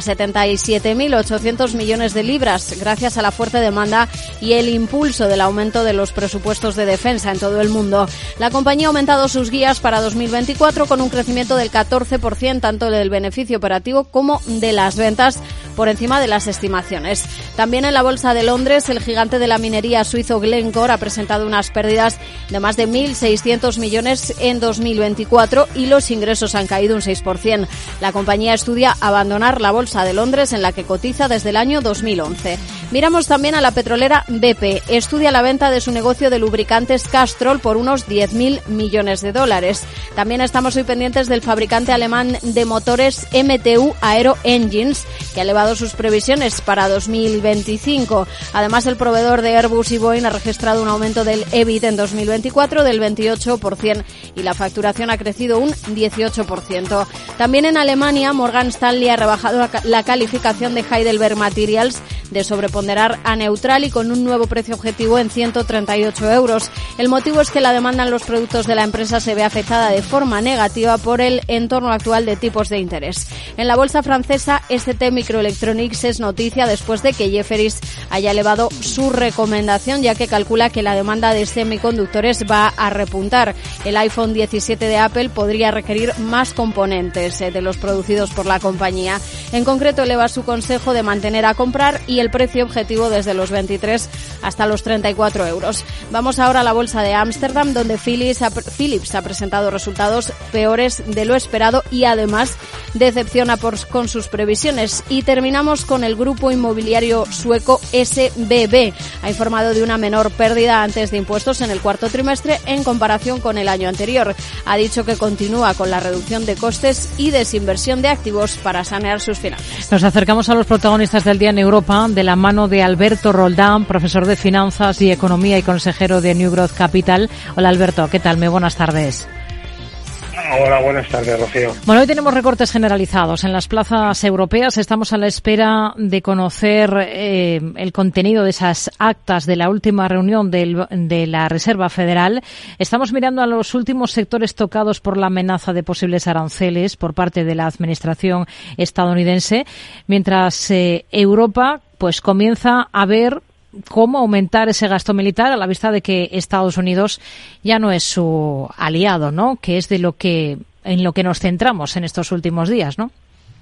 77.800 millones de libras, gracias a la fuerte demanda y el impulso del aumento de los presupuestos de defensa en todo el mundo. La compañía ha aumentado sus guías para 2024 con un crecimiento del 14%, tanto del beneficio operativo como de las ventas, por encima de las estimaciones. También en la Bolsa de Londres, el gigante de la minería suizo Glencore ha presentado unas pérdidas de más de 1.600 millones en 2024 y los ingresos han caído un 6%. La compañía estudia abandonar la Bolsa de Londres, en la que cotiza desde el año 2011. Miramos también a la petrolera BP. Estudia la venta de su negocio de lubricantes Castrol por unos $10.000 millones. También estamos hoy pendientes del fabricante alemán de motores MTU Aero Engines, que ha elevado sus previsiones para 2025. Además, el proveedor de Airbus y Boeing ha registrado un aumento del EBIT en 2024 del 28% y la facturación ha crecido un 18%. También en Alemania, Morgan Stanley ha rebajado la calificación de Heidelberg Materials de sobreponderar a neutral y con un nuevo precio objetivo en 138 euros. El motivo es que la demanda en los productos de la empresa se ve afectada de forma negativa por el entorno actual de tipos de interés. En la bolsa francesa, ST Microelectronics es noticia después de que Jefferies haya elevado su recomendación, ya que calcula que la demanda de semiconductores va a repuntar. El iPhone 17 de Apple podría requerir más componentes de los producidos por la compañía. En concreto, eleva su consejo de mantener a comprar y el precio objetivo desde los 23 hasta los 34 euros. Vamos ahora a la bolsa de Ámsterdam, donde Philips ha presentado resultados peores de lo esperado y además decepciona con sus previsiones. Y terminamos con el grupo inmobiliario sueco SBB. Ha informado de una menor pérdida antes de impuestos en el cuarto trimestre en comparación con el año anterior. Ha dicho que continúa con la reducción de costes y desinversión de activos para sanear sus finanzas. Nos acercamos a los protagonistas del día en Europa de la mano de Alberto Roldán, profesor de Finanzas y Economía y consejero de New Growth Capital. Hola Alberto, ¿qué tal? Muy buenas tardes. Hola, buenas tardes, Rocío. Bueno, hoy tenemos recortes generalizados en las plazas europeas. Estamos a la espera de conocer el contenido de esas actas de la última reunión de la Reserva Federal. Estamos mirando a los últimos sectores tocados por la amenaza de posibles aranceles por parte de la administración estadounidense, mientras Europa pues comienza a ver cómo aumentar ese gasto militar a la vista de que Estados Unidos ya no es su aliado, ¿no? Que es en lo que nos centramos en estos últimos días, ¿no?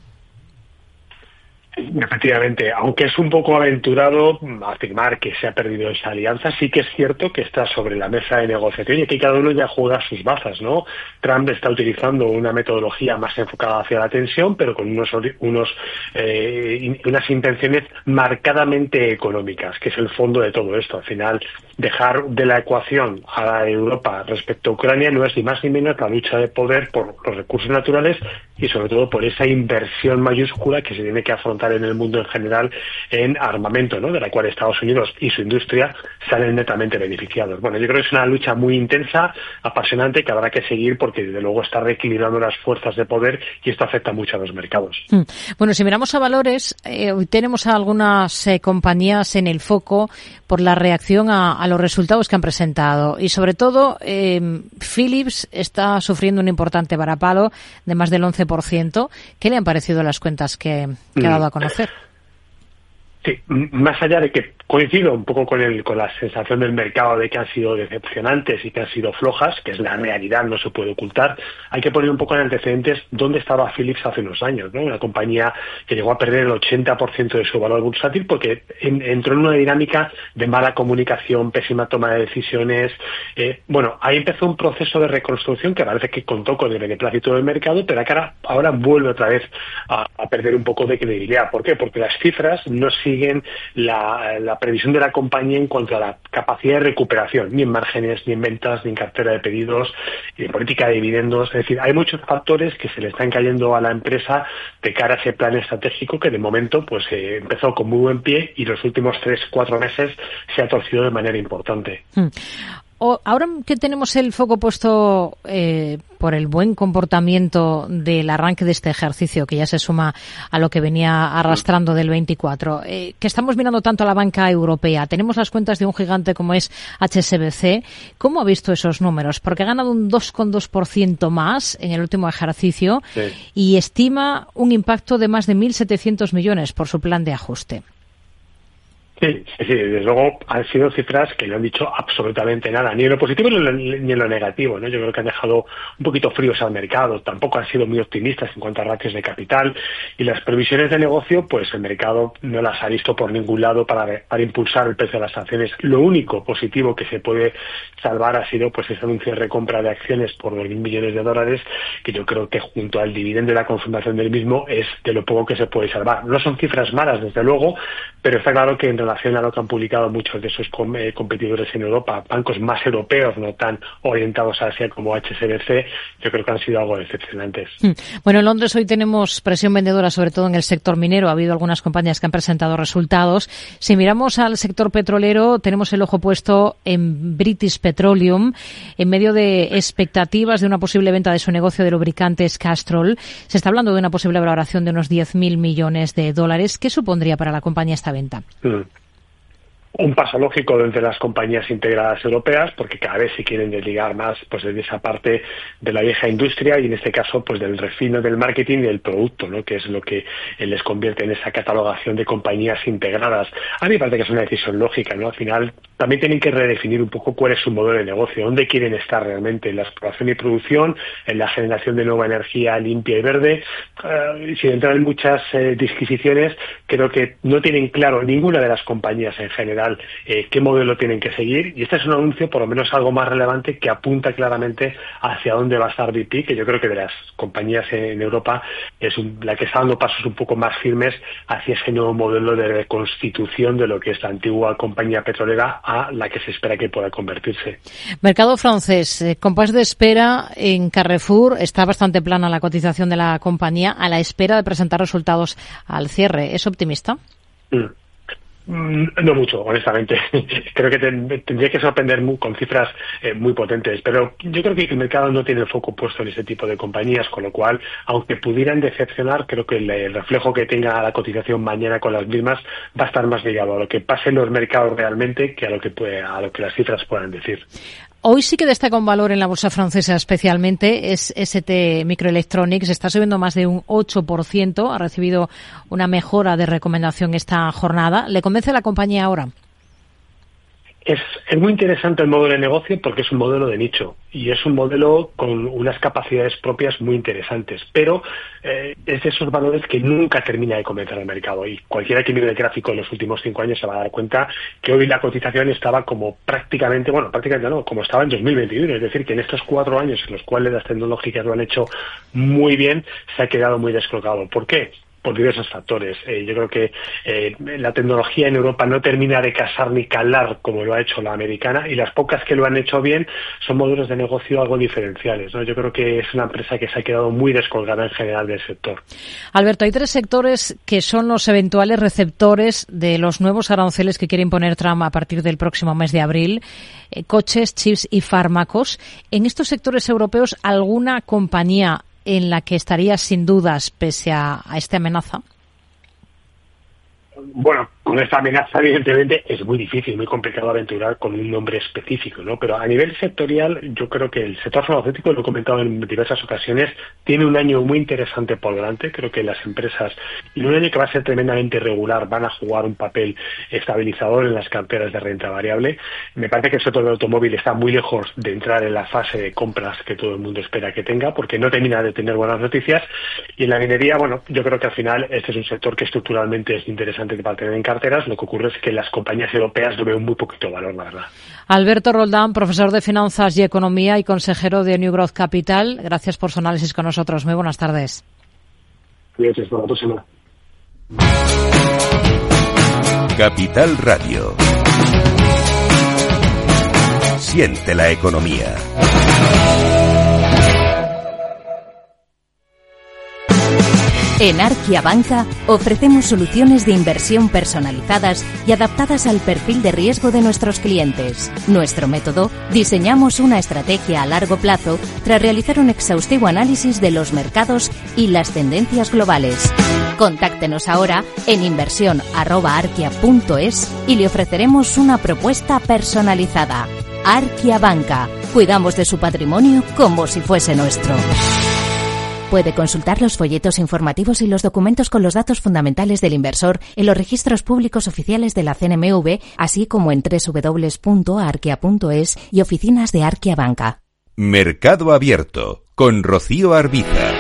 Efectivamente, aunque es un poco aventurado afirmar que se ha perdido esa alianza, sí que es cierto que está sobre la mesa de negociación y que cada uno ya juega sus bazas, ¿no? Trump está utilizando una metodología más enfocada hacia la tensión, pero con unas intenciones marcadamente económicas, que es el fondo de todo esto. Al final, dejar de la ecuación a la Europa respecto a Ucrania no es ni más ni menos la lucha de poder por los recursos naturales y sobre todo por esa inversión mayúscula que se tiene que afrontar en el mundo en general en armamento, ¿no? De la cual Estados Unidos y su industria salen netamente beneficiados. Bueno, yo creo que es una lucha muy intensa, apasionante, que habrá que seguir porque desde luego está reequilibrando las fuerzas de poder y esto afecta mucho a los mercados. Bueno, si miramos a valores, hoy tenemos a algunas compañías en el foco por la reacción a los resultados que han presentado y sobre todo Philips está sufriendo un importante varapalo de más del 11%. ¿Qué le han parecido las cuentas que ha dado a conocer? Sí, más allá de que coincido un poco con la sensación del mercado de que han sido decepcionantes y que han sido flojas, que es la realidad, no se puede ocultar, hay que poner un poco en antecedentes dónde estaba Philips hace unos años, ¿no? Una compañía que llegó a perder el 80% de su valor bursátil porque entró en una dinámica de mala comunicación, pésima toma de decisiones. Bueno, ahí empezó un proceso de reconstrucción que parece que contó con el beneplácito del mercado, pero ahora vuelve otra vez a perder un poco de credibilidad. ¿Por qué? Porque las cifras no siguen la previsión de la compañía en cuanto a la capacidad de recuperación, ni en márgenes, ni en ventas, ni en cartera de pedidos, ni en política de dividendos. Es decir, hay muchos factores que se le están cayendo a la empresa de cara a ese plan estratégico que de momento pues empezó con muy buen pie y los últimos 3-4 meses se ha torcido de manera importante. Ahora que tenemos el foco puesto por el buen comportamiento del arranque de este ejercicio, que ya se suma a lo que venía arrastrando del 24, que estamos mirando tanto a la banca europea, tenemos las cuentas de un gigante como es HSBC. ¿Cómo ha visto esos números? Porque ha ganado un 2,2% más en el último ejercicio y estima un impacto de más de 1.700 millones por su plan de ajuste. Sí, desde luego han sido cifras que no han dicho absolutamente nada, ni en lo positivo ni en lo negativo, ¿no? Yo creo que han dejado un poquito fríos al mercado, tampoco han sido muy optimistas en cuanto a ratios de capital, y las previsiones de negocio, pues el mercado no las ha visto por ningún lado para impulsar el precio de las acciones. Lo único positivo que se puede salvar ha sido pues ese anuncio de recompra de acciones por $2.000 millones, que yo creo que junto al dividendo y la confirmación del mismo es de lo poco que se puede salvar. No son cifras malas, desde luego, pero está claro que en relación a lo que han publicado muchos de sus competidores en Europa, bancos más europeos, no tan orientados a Asia como HSBC, yo creo que han sido algo decepcionantes. Bueno, en Londres hoy tenemos presión vendedora, sobre todo en el sector minero. Ha habido algunas compañías que han presentado resultados. Si miramos al sector petrolero, tenemos el ojo puesto en British Petroleum, en medio de expectativas de una posible venta de su negocio de lubricantes Castrol. Se está hablando de una posible valoración de unos $10.000 millones. ¿Qué supondría para la compañía esta venta? Un paso lógico entre las compañías integradas europeas, porque cada vez se quieren desligar más pues de esa parte de la vieja industria y en este caso pues del refino del marketing y del producto, ¿no? Que es lo que les convierte en esa catalogación de compañías integradas. A mí me parece que es una decisión lógica, ¿no? Al final también tienen que redefinir un poco cuál es su modelo de negocio, dónde quieren estar realmente, en la exploración y producción, en la generación de nueva energía limpia y verde. Sin entrar en muchas disquisiciones, creo que no tienen claro ninguna de las compañías en general qué modelo tienen que seguir, y este es un anuncio por lo menos algo más relevante que apunta claramente hacia dónde va a estar BP, que yo creo que de las compañías en Europa es la que está dando pasos un poco más firmes hacia ese nuevo modelo de reconstitución de lo que es la antigua compañía petrolera a la que se espera que pueda convertirse. Mercado francés, compás de espera en Carrefour, está bastante plana la cotización de la compañía a la espera de presentar resultados al cierre. ¿Es optimista? No mucho, honestamente. Creo que tendría que sorprender con cifras muy potentes, pero yo creo que el mercado no tiene el foco puesto en ese tipo de compañías, con lo cual, aunque pudieran decepcionar, creo que el reflejo que tenga la cotización mañana con las mismas va a estar más ligado a lo que pase en los mercados realmente que a lo que las cifras puedan decir. Hoy sí que destaca un valor en la bolsa francesa especialmente, es ST Microelectronics, está subiendo más de un 8%, ha recibido una mejora de recomendación esta jornada. ¿Le convence la compañía ahora? Es muy interesante el modelo de negocio porque es un modelo de nicho y es un modelo con unas capacidades propias muy interesantes, pero es de esos valores que nunca termina de convencer al mercado, y cualquiera que mire el gráfico en los últimos 5 años se va a dar cuenta que hoy la cotización estaba como prácticamente no, como estaba en 2021, es decir, que en estos 4 años en los cuales las tecnológicas lo han hecho muy bien, se ha quedado muy descolgado. ¿Por qué? Por diversos factores. Yo creo que la tecnología en Europa no termina de casar ni calar como lo ha hecho la americana, y las pocas que lo han hecho bien son modelos de negocio algo diferenciales, ¿no? Yo creo que es una empresa que se ha quedado muy descolgada en general del sector. Alberto, hay 3 sectores que son los eventuales receptores de los nuevos aranceles que quiere imponer Trump a partir del próximo mes de abril: coches, chips y fármacos. En estos sectores europeos, ¿alguna compañía en la que estaría sin dudas pese a esta amenaza? Bueno, con esta amenaza evidentemente es muy difícil, muy complicado aventurar con un nombre específico, ¿no? Pero a nivel sectorial, yo creo que el sector farmacéutico, lo he comentado en diversas ocasiones, tiene un año muy interesante por delante. Creo que las empresas, en un año que va a ser tremendamente regular, van a jugar un papel estabilizador en las carteras de renta variable. Me parece que el sector del automóvil está muy lejos de entrar en la fase de compras que todo el mundo espera que tenga, porque no termina de tener buenas noticias. Y en la minería, bueno, yo creo que al final este es un sector que estructuralmente es interesante para tener en carteras. Lo que ocurre es que las compañías europeas lo ven muy poquito valor, la verdad. Alberto Roldán, profesor de Finanzas y Economía y consejero de New Growth Capital, gracias por su análisis con nosotros. Muy buenas tardes. Gracias, por la próxima. Capital Radio. Siente la economía. En Arquia Banca ofrecemos soluciones de inversión personalizadas y adaptadas al perfil de riesgo de nuestros clientes. Nuestro método, diseñamos una estrategia a largo plazo tras realizar un exhaustivo análisis de los mercados y las tendencias globales. Contáctenos ahora en inversión@arquia.es y le ofreceremos una propuesta personalizada. Arquia Banca. Cuidamos de su patrimonio como si fuese nuestro. Puede consultar los folletos informativos y los documentos con los datos fundamentales del inversor en los registros públicos oficiales de la CNMV, así como en www.arquia.es y oficinas de Arquia Banca. Mercado Abierto con Rocío Arbiza.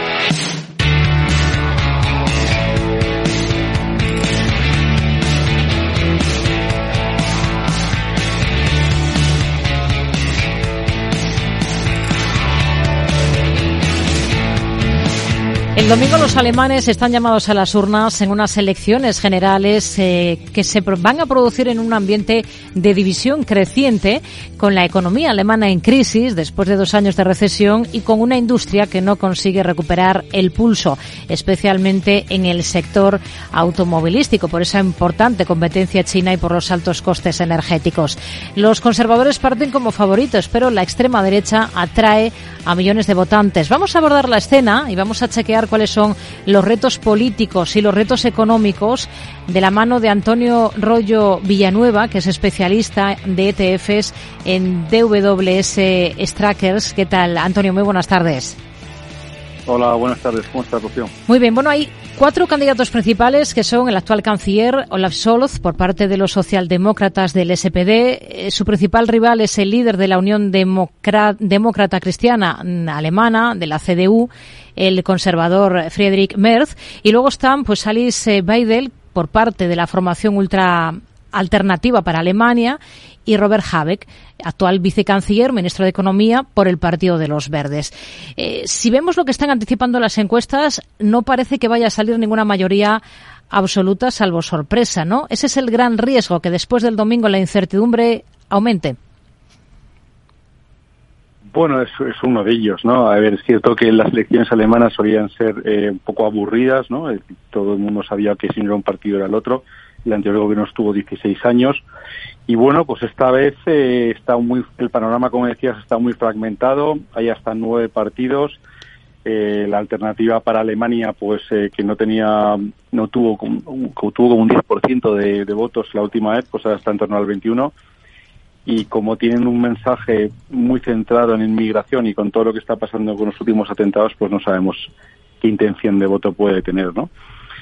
El domingo los alemanes están llamados a las urnas en unas elecciones generales que se van a producir en un ambiente de división creciente, con la economía alemana en crisis después de 2 años de recesión y con una industria que no consigue recuperar el pulso, especialmente en el sector automovilístico, por esa importante competencia china y por los altos costes energéticos. Los conservadores parten como favoritos, pero la extrema derecha atrae a millones de votantes. Vamos a abordar la escena y vamos a chequear cuáles son los retos políticos y los retos económicos de la mano de Antonio Rollo Villanueva, que es especialista de ETFs en DWS Trackers. ¿Qué tal, Antonio? Muy buenas tardes. Hola, buenas tardes. ¿Cómo estás, Rocío? Muy bien. Bueno, hay 4 candidatos principales que son el actual canciller Olaf Scholz por parte de los socialdemócratas del SPD. Su principal rival es el líder de la Unión Demócrata Cristiana Alemana, de la CDU, el conservador Friedrich Merz. Y luego están pues Alice Weidel por parte de la formación ultra alternativa para Alemania, y Robert Habeck, actual vicecanciller, ministro de Economía por el Partido de los Verdes. Si vemos lo que están anticipando las encuestas, no parece que vaya a salir ninguna mayoría absoluta, salvo sorpresa, ¿no? Ese es el gran riesgo, que después del domingo la incertidumbre aumente. Bueno, es uno de ellos, ¿no? A ver, es cierto que las elecciones alemanas solían ser un poco aburridas, ¿no? Todo el mundo sabía que si no era un partido era el otro. El anterior gobierno estuvo 16 años y bueno, pues esta vez el panorama, como decías, está muy fragmentado. Hay hasta 9 partidos. La alternativa para Alemania, pues que tuvo como un 10% de votos la última vez, pues ahora está en torno al 21%. Y como tienen un mensaje muy centrado en inmigración y con todo lo que está pasando con los últimos atentados, pues no sabemos qué intención de voto puede tener, ¿no?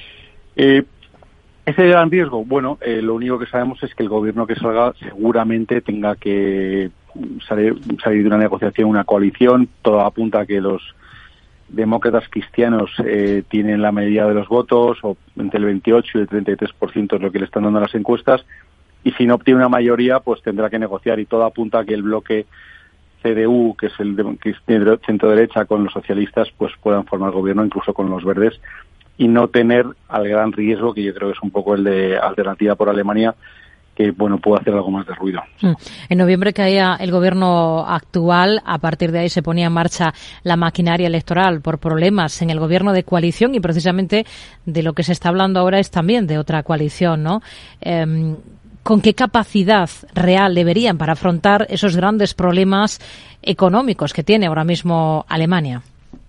¿Ese gran riesgo? Bueno, lo único que sabemos es que el gobierno que salga seguramente tenga que salir de una negociación, una coalición. Todo apunta a que los demócratas cristianos tienen la mayoría de los votos, o entre el 28 y el 33% es lo que le están dando las encuestas, y si no obtiene una mayoría, pues tendrá que negociar, y todo apunta a que el bloque CDU, que es el centro-derecha, con los socialistas, pues puedan formar gobierno, incluso con los verdes, y no tener al gran riesgo, que yo creo que es un poco el de Alternativa por Alemania, que bueno, puede hacer algo más de ruido. En noviembre caía el gobierno actual, a partir de ahí se ponía en marcha la maquinaria electoral por problemas en el gobierno de coalición, y precisamente de lo que se está hablando ahora es también de otra coalición, ¿no? ¿Con qué capacidad real deberían para afrontar esos grandes problemas económicos que tiene ahora mismo Alemania?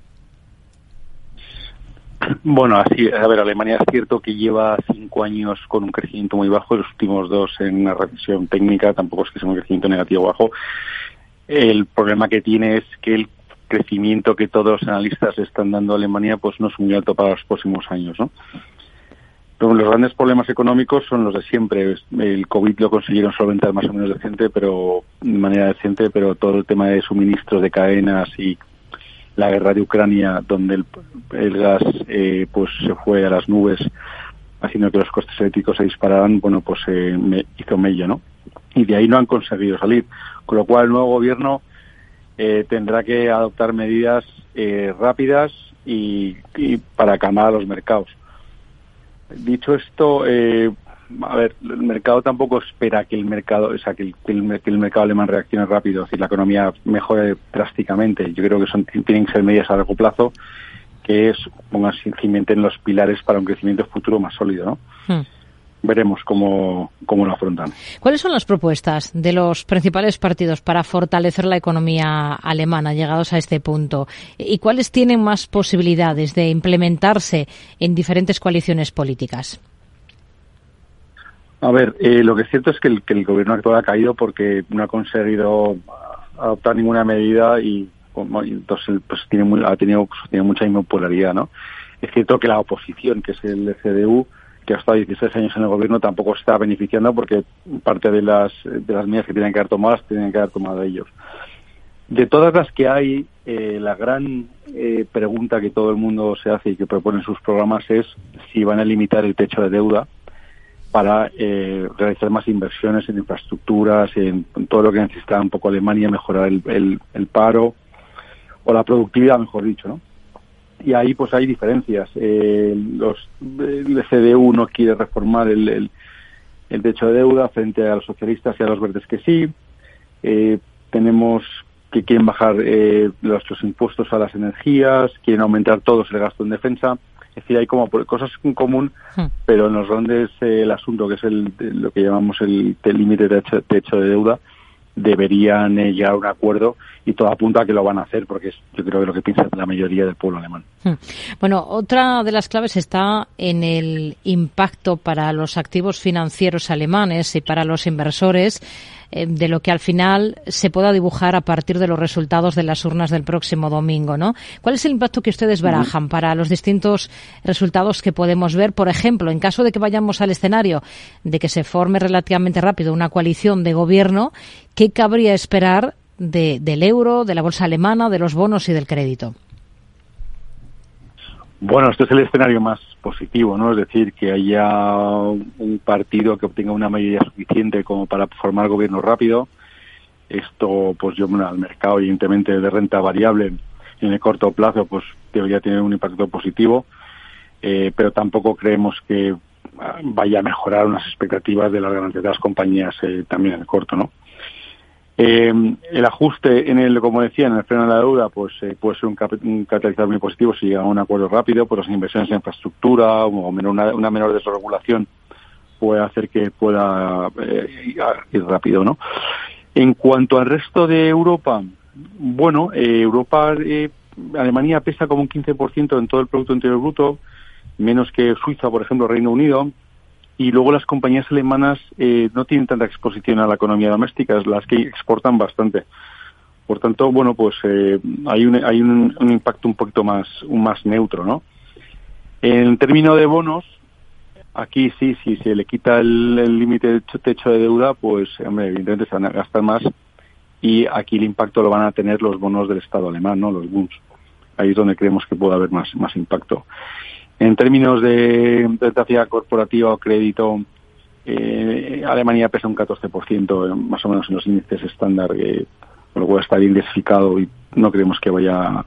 Bueno, así, a ver, Alemania es cierto que lleva 5 años con un crecimiento muy bajo, los últimos 2 en una recesión técnica, tampoco es que sea un crecimiento negativo bajo. El problema que tiene es que el crecimiento que todos los analistas le están dando a Alemania pues no es muy alto para los próximos años, ¿no? Pero los grandes problemas económicos son los de siempre. El COVID lo consiguieron solventar más o menos de manera decente, pero todo el tema de suministros, de cadenas y la guerra de Ucrania, donde el gas pues se fue a las nubes, haciendo que los costes eléctricos se dispararan, bueno, pues hizo mella, ¿no? Y de ahí no han conseguido salir. Con lo cual el nuevo gobierno tendrá que adoptar medidas rápidas y para calmar a los mercados. Dicho esto, a ver, el mercado tampoco espera que el mercado, que el mercado alemán reaccione rápido, es decir, la economía mejore drásticamente. Yo creo que tienen que ser medidas a largo plazo, que cimenten los pilares para un crecimiento futuro más sólido, ¿no? Veremos cómo lo afrontan. ¿Cuáles son las propuestas de los principales partidos para fortalecer la economía alemana llegados a este punto? ¿Y cuáles tienen más posibilidades de implementarse en diferentes coaliciones políticas? A ver, lo que es cierto es que el gobierno actual ha caído porque no ha conseguido adoptar ninguna medida y entonces pues tiene mucha impopularidad, ¿no? Es cierto que la oposición, que es el CDU, que ha estado 16 años en el gobierno, tampoco se está beneficiando porque parte de las medidas que tienen que haber tomadas tienen que haber tomado ellos. De todas las que hay, la gran pregunta que todo el mundo se hace y que propone en sus programas es si van a limitar el techo de deuda para realizar más inversiones en infraestructuras, en todo lo que necesita un poco Alemania, mejorar el paro o la productividad, mejor dicho, ¿no? Y ahí pues hay diferencias. El CDU no quiere reformar el techo de deuda frente a los socialistas y a los verdes que sí. Tenemos que quieren bajar los impuestos a las energías, quieren aumentar todos el gasto en defensa. Es decir, hay como cosas en común, pero en los grandes el asunto, que es lo que llamamos el límite de techo de deuda, deberían llegar a un acuerdo y todo apunta a que lo van a hacer, porque yo creo que lo que piensa la mayoría del pueblo alemán. Bueno, otra de las claves está en el impacto para los activos financieros alemanes y para los inversores de lo que al final se pueda dibujar a partir de los resultados de las urnas del próximo domingo, ¿no? ¿Cuál es el impacto que ustedes barajan para los distintos resultados que podemos ver? Por ejemplo, en caso de que vayamos al escenario de que se forme relativamente rápido una coalición de gobierno, ¿qué cabría esperar del euro, de la bolsa alemana, de los bonos y del crédito? Bueno, este es el escenario más positivo, ¿no? Es decir, que haya un partido que obtenga una mayoría suficiente como para formar gobierno rápido. Esto, pues al mercado, evidentemente, de renta variable en el corto plazo, pues debería tener un impacto positivo, pero tampoco creemos que vaya a mejorar unas expectativas de las ganancias de las compañías también en el corto, ¿no? El ajuste como decía, en el freno de la deuda, pues puede ser un catalizador muy positivo si llega a un acuerdo rápido, pues las inversiones en infraestructura o una menor desregulación puede hacer que pueda ir rápido, ¿no? En cuanto al resto de Europa, bueno, Alemania pesa como un 15% en todo el Producto Interior Bruto, menos que Suiza, por ejemplo, Reino Unido. Y luego las compañías alemanas no tienen tanta exposición a la economía doméstica, es las que exportan bastante. Por tanto, bueno, pues hay un impacto un poquito más neutro, ¿no? En términos de bonos, aquí sí, si se le quita el límite de techo de deuda, pues, hombre, evidentemente se van a gastar más y aquí el impacto lo van a tener los bonos del Estado alemán, ¿no? Los Bunds. Ahí es donde creemos que puede haber más impacto. En términos de rentabilidad corporativa o crédito, Alemania pesa un 14%, más o menos en los índices estándar, con lo cual está bien diversificado y no creemos que vaya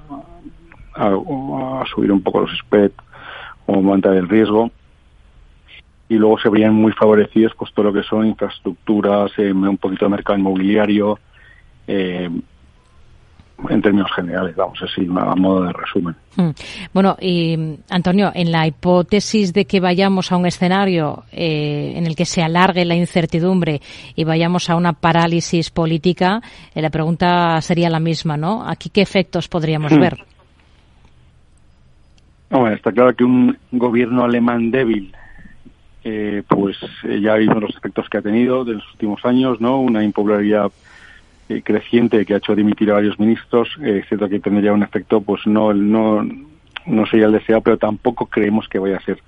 a subir un poco los spreads o aumentar el riesgo. Y luego se verían muy favorecidos pues todo lo que son infraestructuras, un poquito de mercado inmobiliario, en términos generales, vamos así, a modo de resumen. Bueno, y Antonio, en la hipótesis de que vayamos a un escenario en el que se alargue la incertidumbre y vayamos a una parálisis política, la pregunta sería la misma, ¿no? Aquí, ¿qué efectos podríamos ver? Bueno, está claro que un gobierno alemán débil, pues ya vimos los efectos que ha tenido de los últimos años, ¿no? Una impopularidad creciente que ha hecho dimitir a varios ministros, es cierto que tendría un efecto, pues no sería el deseado, pero tampoco creemos que vaya a ser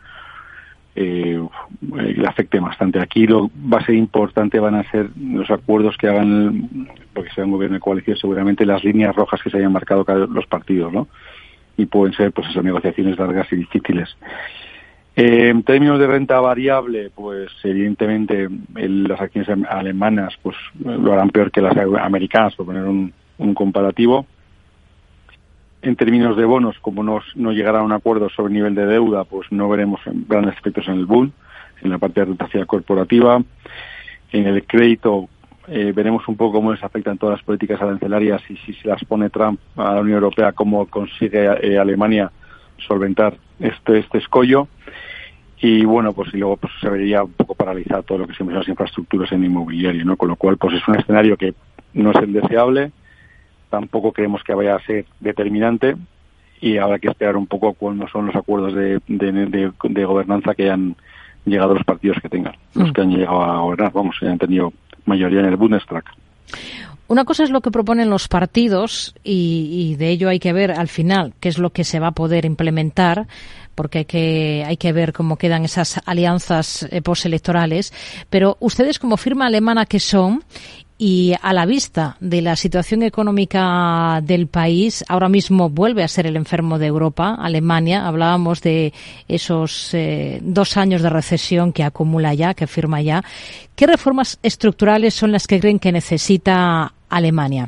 le afecte bastante. Aquí lo va a ser importante, van a ser los acuerdos que hagan, porque sea un gobierno de coalición, seguramente las líneas rojas que se hayan marcado cada los partidos, ¿no? Y pueden ser, pues esas negociaciones largas y difíciles. En términos de renta variable, pues evidentemente las acciones alemanas pues lo harán peor que las americanas, por poner un comparativo. En términos de bonos, como no llegará a un acuerdo sobre el nivel de deuda, pues no veremos grandes efectos en el Bund, en la parte de rentabilidad corporativa. En el crédito veremos un poco cómo les afectan todas las políticas arancelarias y si se las pone Trump a la Unión Europea, cómo consigue Alemania solventar este escollo. Y bueno, pues y luego pues se vería un poco paralizado todo lo que siempre son las infraestructuras en inmobiliario, ¿no? Con lo cual pues es un escenario que no es el deseable, tampoco creemos que vaya a ser determinante, y habrá que esperar un poco cuáles son los acuerdos de gobernanza que han llegado los partidos que tengan, los que han llegado a gobernar, vamos, que han tenido mayoría en el Bundestag. Una cosa es lo que proponen los partidos y de ello hay que ver al final qué es lo que se va a poder implementar, porque hay que ver cómo quedan esas alianzas postelectorales. Pero ustedes, como firma alemana que son, y a la vista de la situación económica del país, ahora mismo vuelve a ser el enfermo de Europa, Alemania. Hablábamos de esos 2 años de recesión que acumula ya, que firma ya. ¿Qué reformas estructurales son las que creen que necesita Alemania?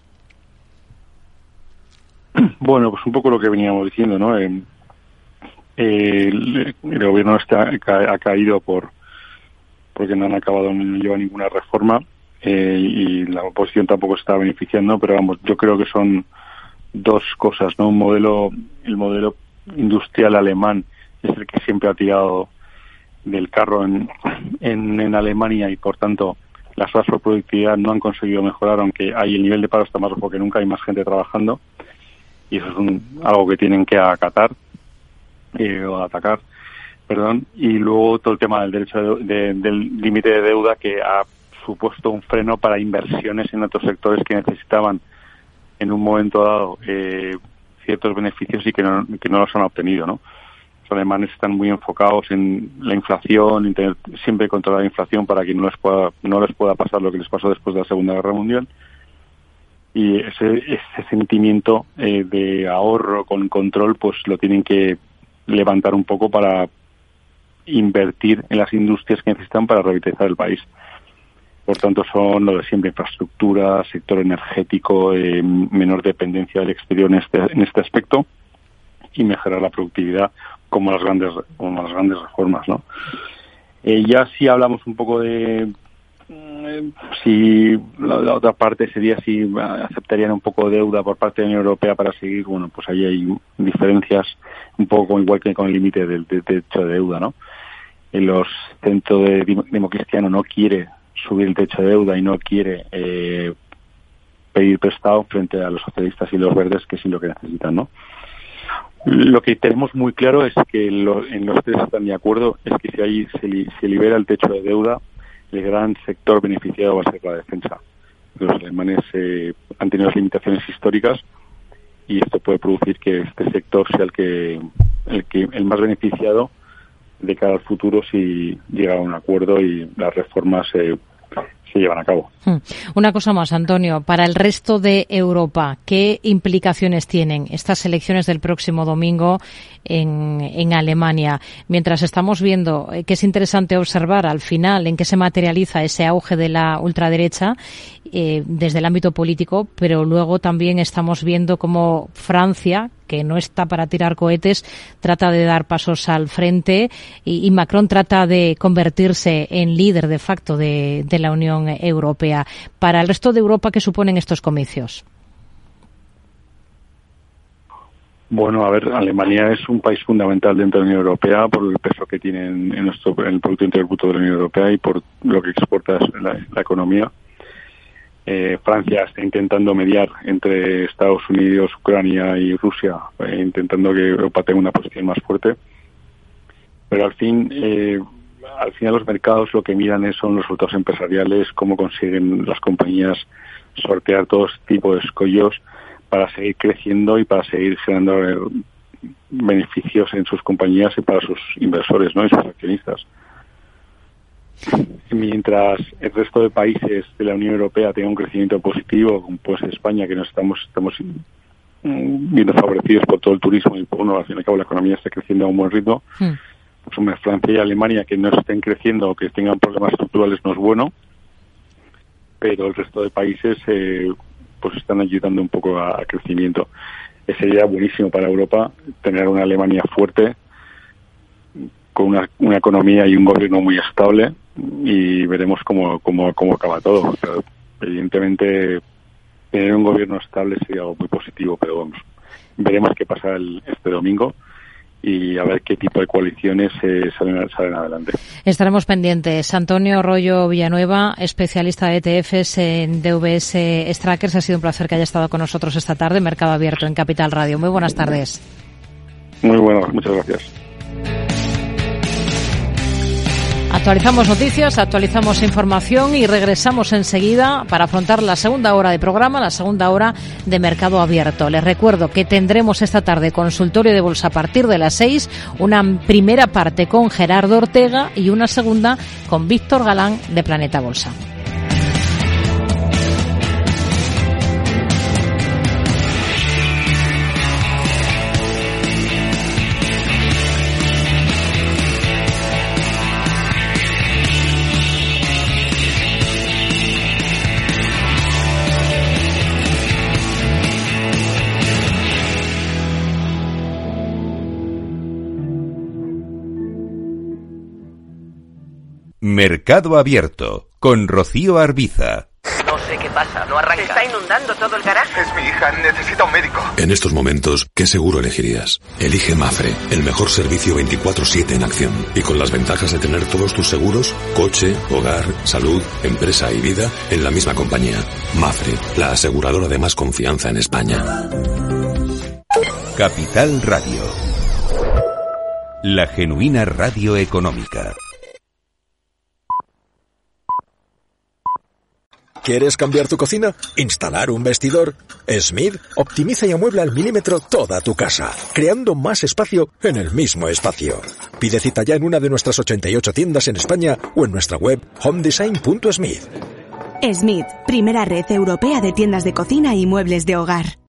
Bueno, pues un poco lo que veníamos diciendo, ¿no? El gobierno ha caído porque no han acabado, no lleva ninguna reforma. Y la oposición tampoco se está beneficiando, pero vamos, yo creo que son dos cosas, ¿no? El modelo industrial alemán es el que siempre ha tirado del carro en Alemania, y por tanto las tasas por productividad no han conseguido mejorar, aunque el nivel de paro está más bajo que nunca, hay más gente trabajando, y eso es algo que tienen que atacar, y luego todo el tema del derecho del límite de deuda, que ha supuesto un freno para inversiones en otros sectores que necesitaban en un momento dado ciertos beneficios y que no los han obtenido, ¿no? Los alemanes están muy enfocados en la inflación, en tener siempre controlar la inflación para que no les pueda pasar lo que les pasó después de la Segunda Guerra Mundial, y ese sentimiento de ahorro con control pues lo tienen que levantar un poco para invertir en las industrias que necesitan para revitalizar el país. Por tanto, son lo de siempre: infraestructura, sector energético, menor dependencia del exterior en este aspecto, y mejorar la productividad como las grandes reformas, ¿no? Ya si hablamos un poco de si la otra parte sería si aceptarían un poco de deuda por parte de la Unión Europea para seguir, bueno, pues ahí hay diferencias un poco igual que con el límite del techo de deuda, ¿no? Los centros de Democristiano no quiere subir el techo de deuda y no quiere pedir prestado frente a los socialistas y los verdes, que sí lo que necesitan, ¿no? Lo que tenemos muy claro es que en los tres están de acuerdo, es que si ahí se libera el techo de deuda, el gran sector beneficiado va a ser la defensa. Los alemanes han tenido limitaciones históricas, y esto puede producir que este sector sea el más beneficiado de cara al futuro si llega a un acuerdo y las reformas se llevan a cabo. Una cosa más, Antonio, para el resto de Europa, ¿qué implicaciones tienen estas elecciones del próximo domingo en Alemania? Mientras estamos viendo que es interesante observar al final en qué se materializa ese auge de la ultraderecha desde el ámbito político, pero luego también estamos viendo cómo Francia, que no está para tirar cohetes, trata de dar pasos al frente, y Macron trata de convertirse en líder de facto de la Unión Europea. Para el resto de Europa, ¿qué suponen estos comicios? Bueno, a ver, Alemania es un país fundamental dentro de la Unión Europea por el peso que tiene en el Producto Interior Bruto de la Unión Europea y por lo que exporta la economía. Francia está intentando mediar entre Estados Unidos, Ucrania y Rusia, intentando que Europa tenga una posición más fuerte. Pero al final los mercados lo que miran son los resultados empresariales, cómo consiguen las compañías sortear todo este tipo de escollos para seguir creciendo y para seguir generando beneficios en sus compañías y para sus inversores, ¿no? Y sus accionistas. Mientras el resto de países de la Unión Europea tenga un crecimiento positivo, como pues España, que nos estamos viendo favorecidos por todo el turismo y al fin y al cabo la economía está creciendo a un buen ritmo, pues Francia y Alemania que no estén creciendo o que tengan problemas estructurales no es bueno, pero el resto de países pues están ayudando un poco a crecimiento. Sería buenísimo para Europa tener una Alemania fuerte, con una economía y un gobierno muy estable, y veremos cómo acaba todo. O sea, evidentemente tener un gobierno estable sería algo muy positivo, pero veremos qué pasa este domingo. y a ver qué tipo de coaliciones salen adelante. Estaremos pendientes. Antonio Rollo Villanueva, especialista de ETFs en DWS Strackers, ha sido un placer que haya estado con nosotros esta tarde. Mercado Abierto en Capital Radio. Muy buenas tardes. Muy bueno, muchas gracias. Actualizamos noticias, actualizamos información y regresamos enseguida para afrontar la segunda hora de programa, la segunda hora de Mercado Abierto. Les recuerdo que tendremos esta tarde consultorio de bolsa a partir de las 6, una primera parte con Gerardo Ortega y una segunda con Víctor Galán de Planeta Bolsa. Mercado Abierto con Rocío Arbiza. No sé qué pasa, no arranca. Se está inundando todo el garaje. Es mi hija, necesita un médico. En estos momentos, ¿qué seguro elegirías? Elige Mafre, el mejor servicio 24/7 en acción. Y con las ventajas de tener todos tus seguros, coche, hogar, salud, empresa y vida, en la misma compañía. Mafre, la aseguradora de más confianza en España. Capital Radio. La genuina radio económica. ¿Quieres cambiar tu cocina? ¿Instalar un vestidor? Smith optimiza y amuebla al milímetro toda tu casa, creando más espacio en el mismo espacio. Pide cita ya en una de nuestras 88 tiendas en España o en nuestra web homedesign.smith. Smith, primera red europea de tiendas de cocina y muebles de hogar.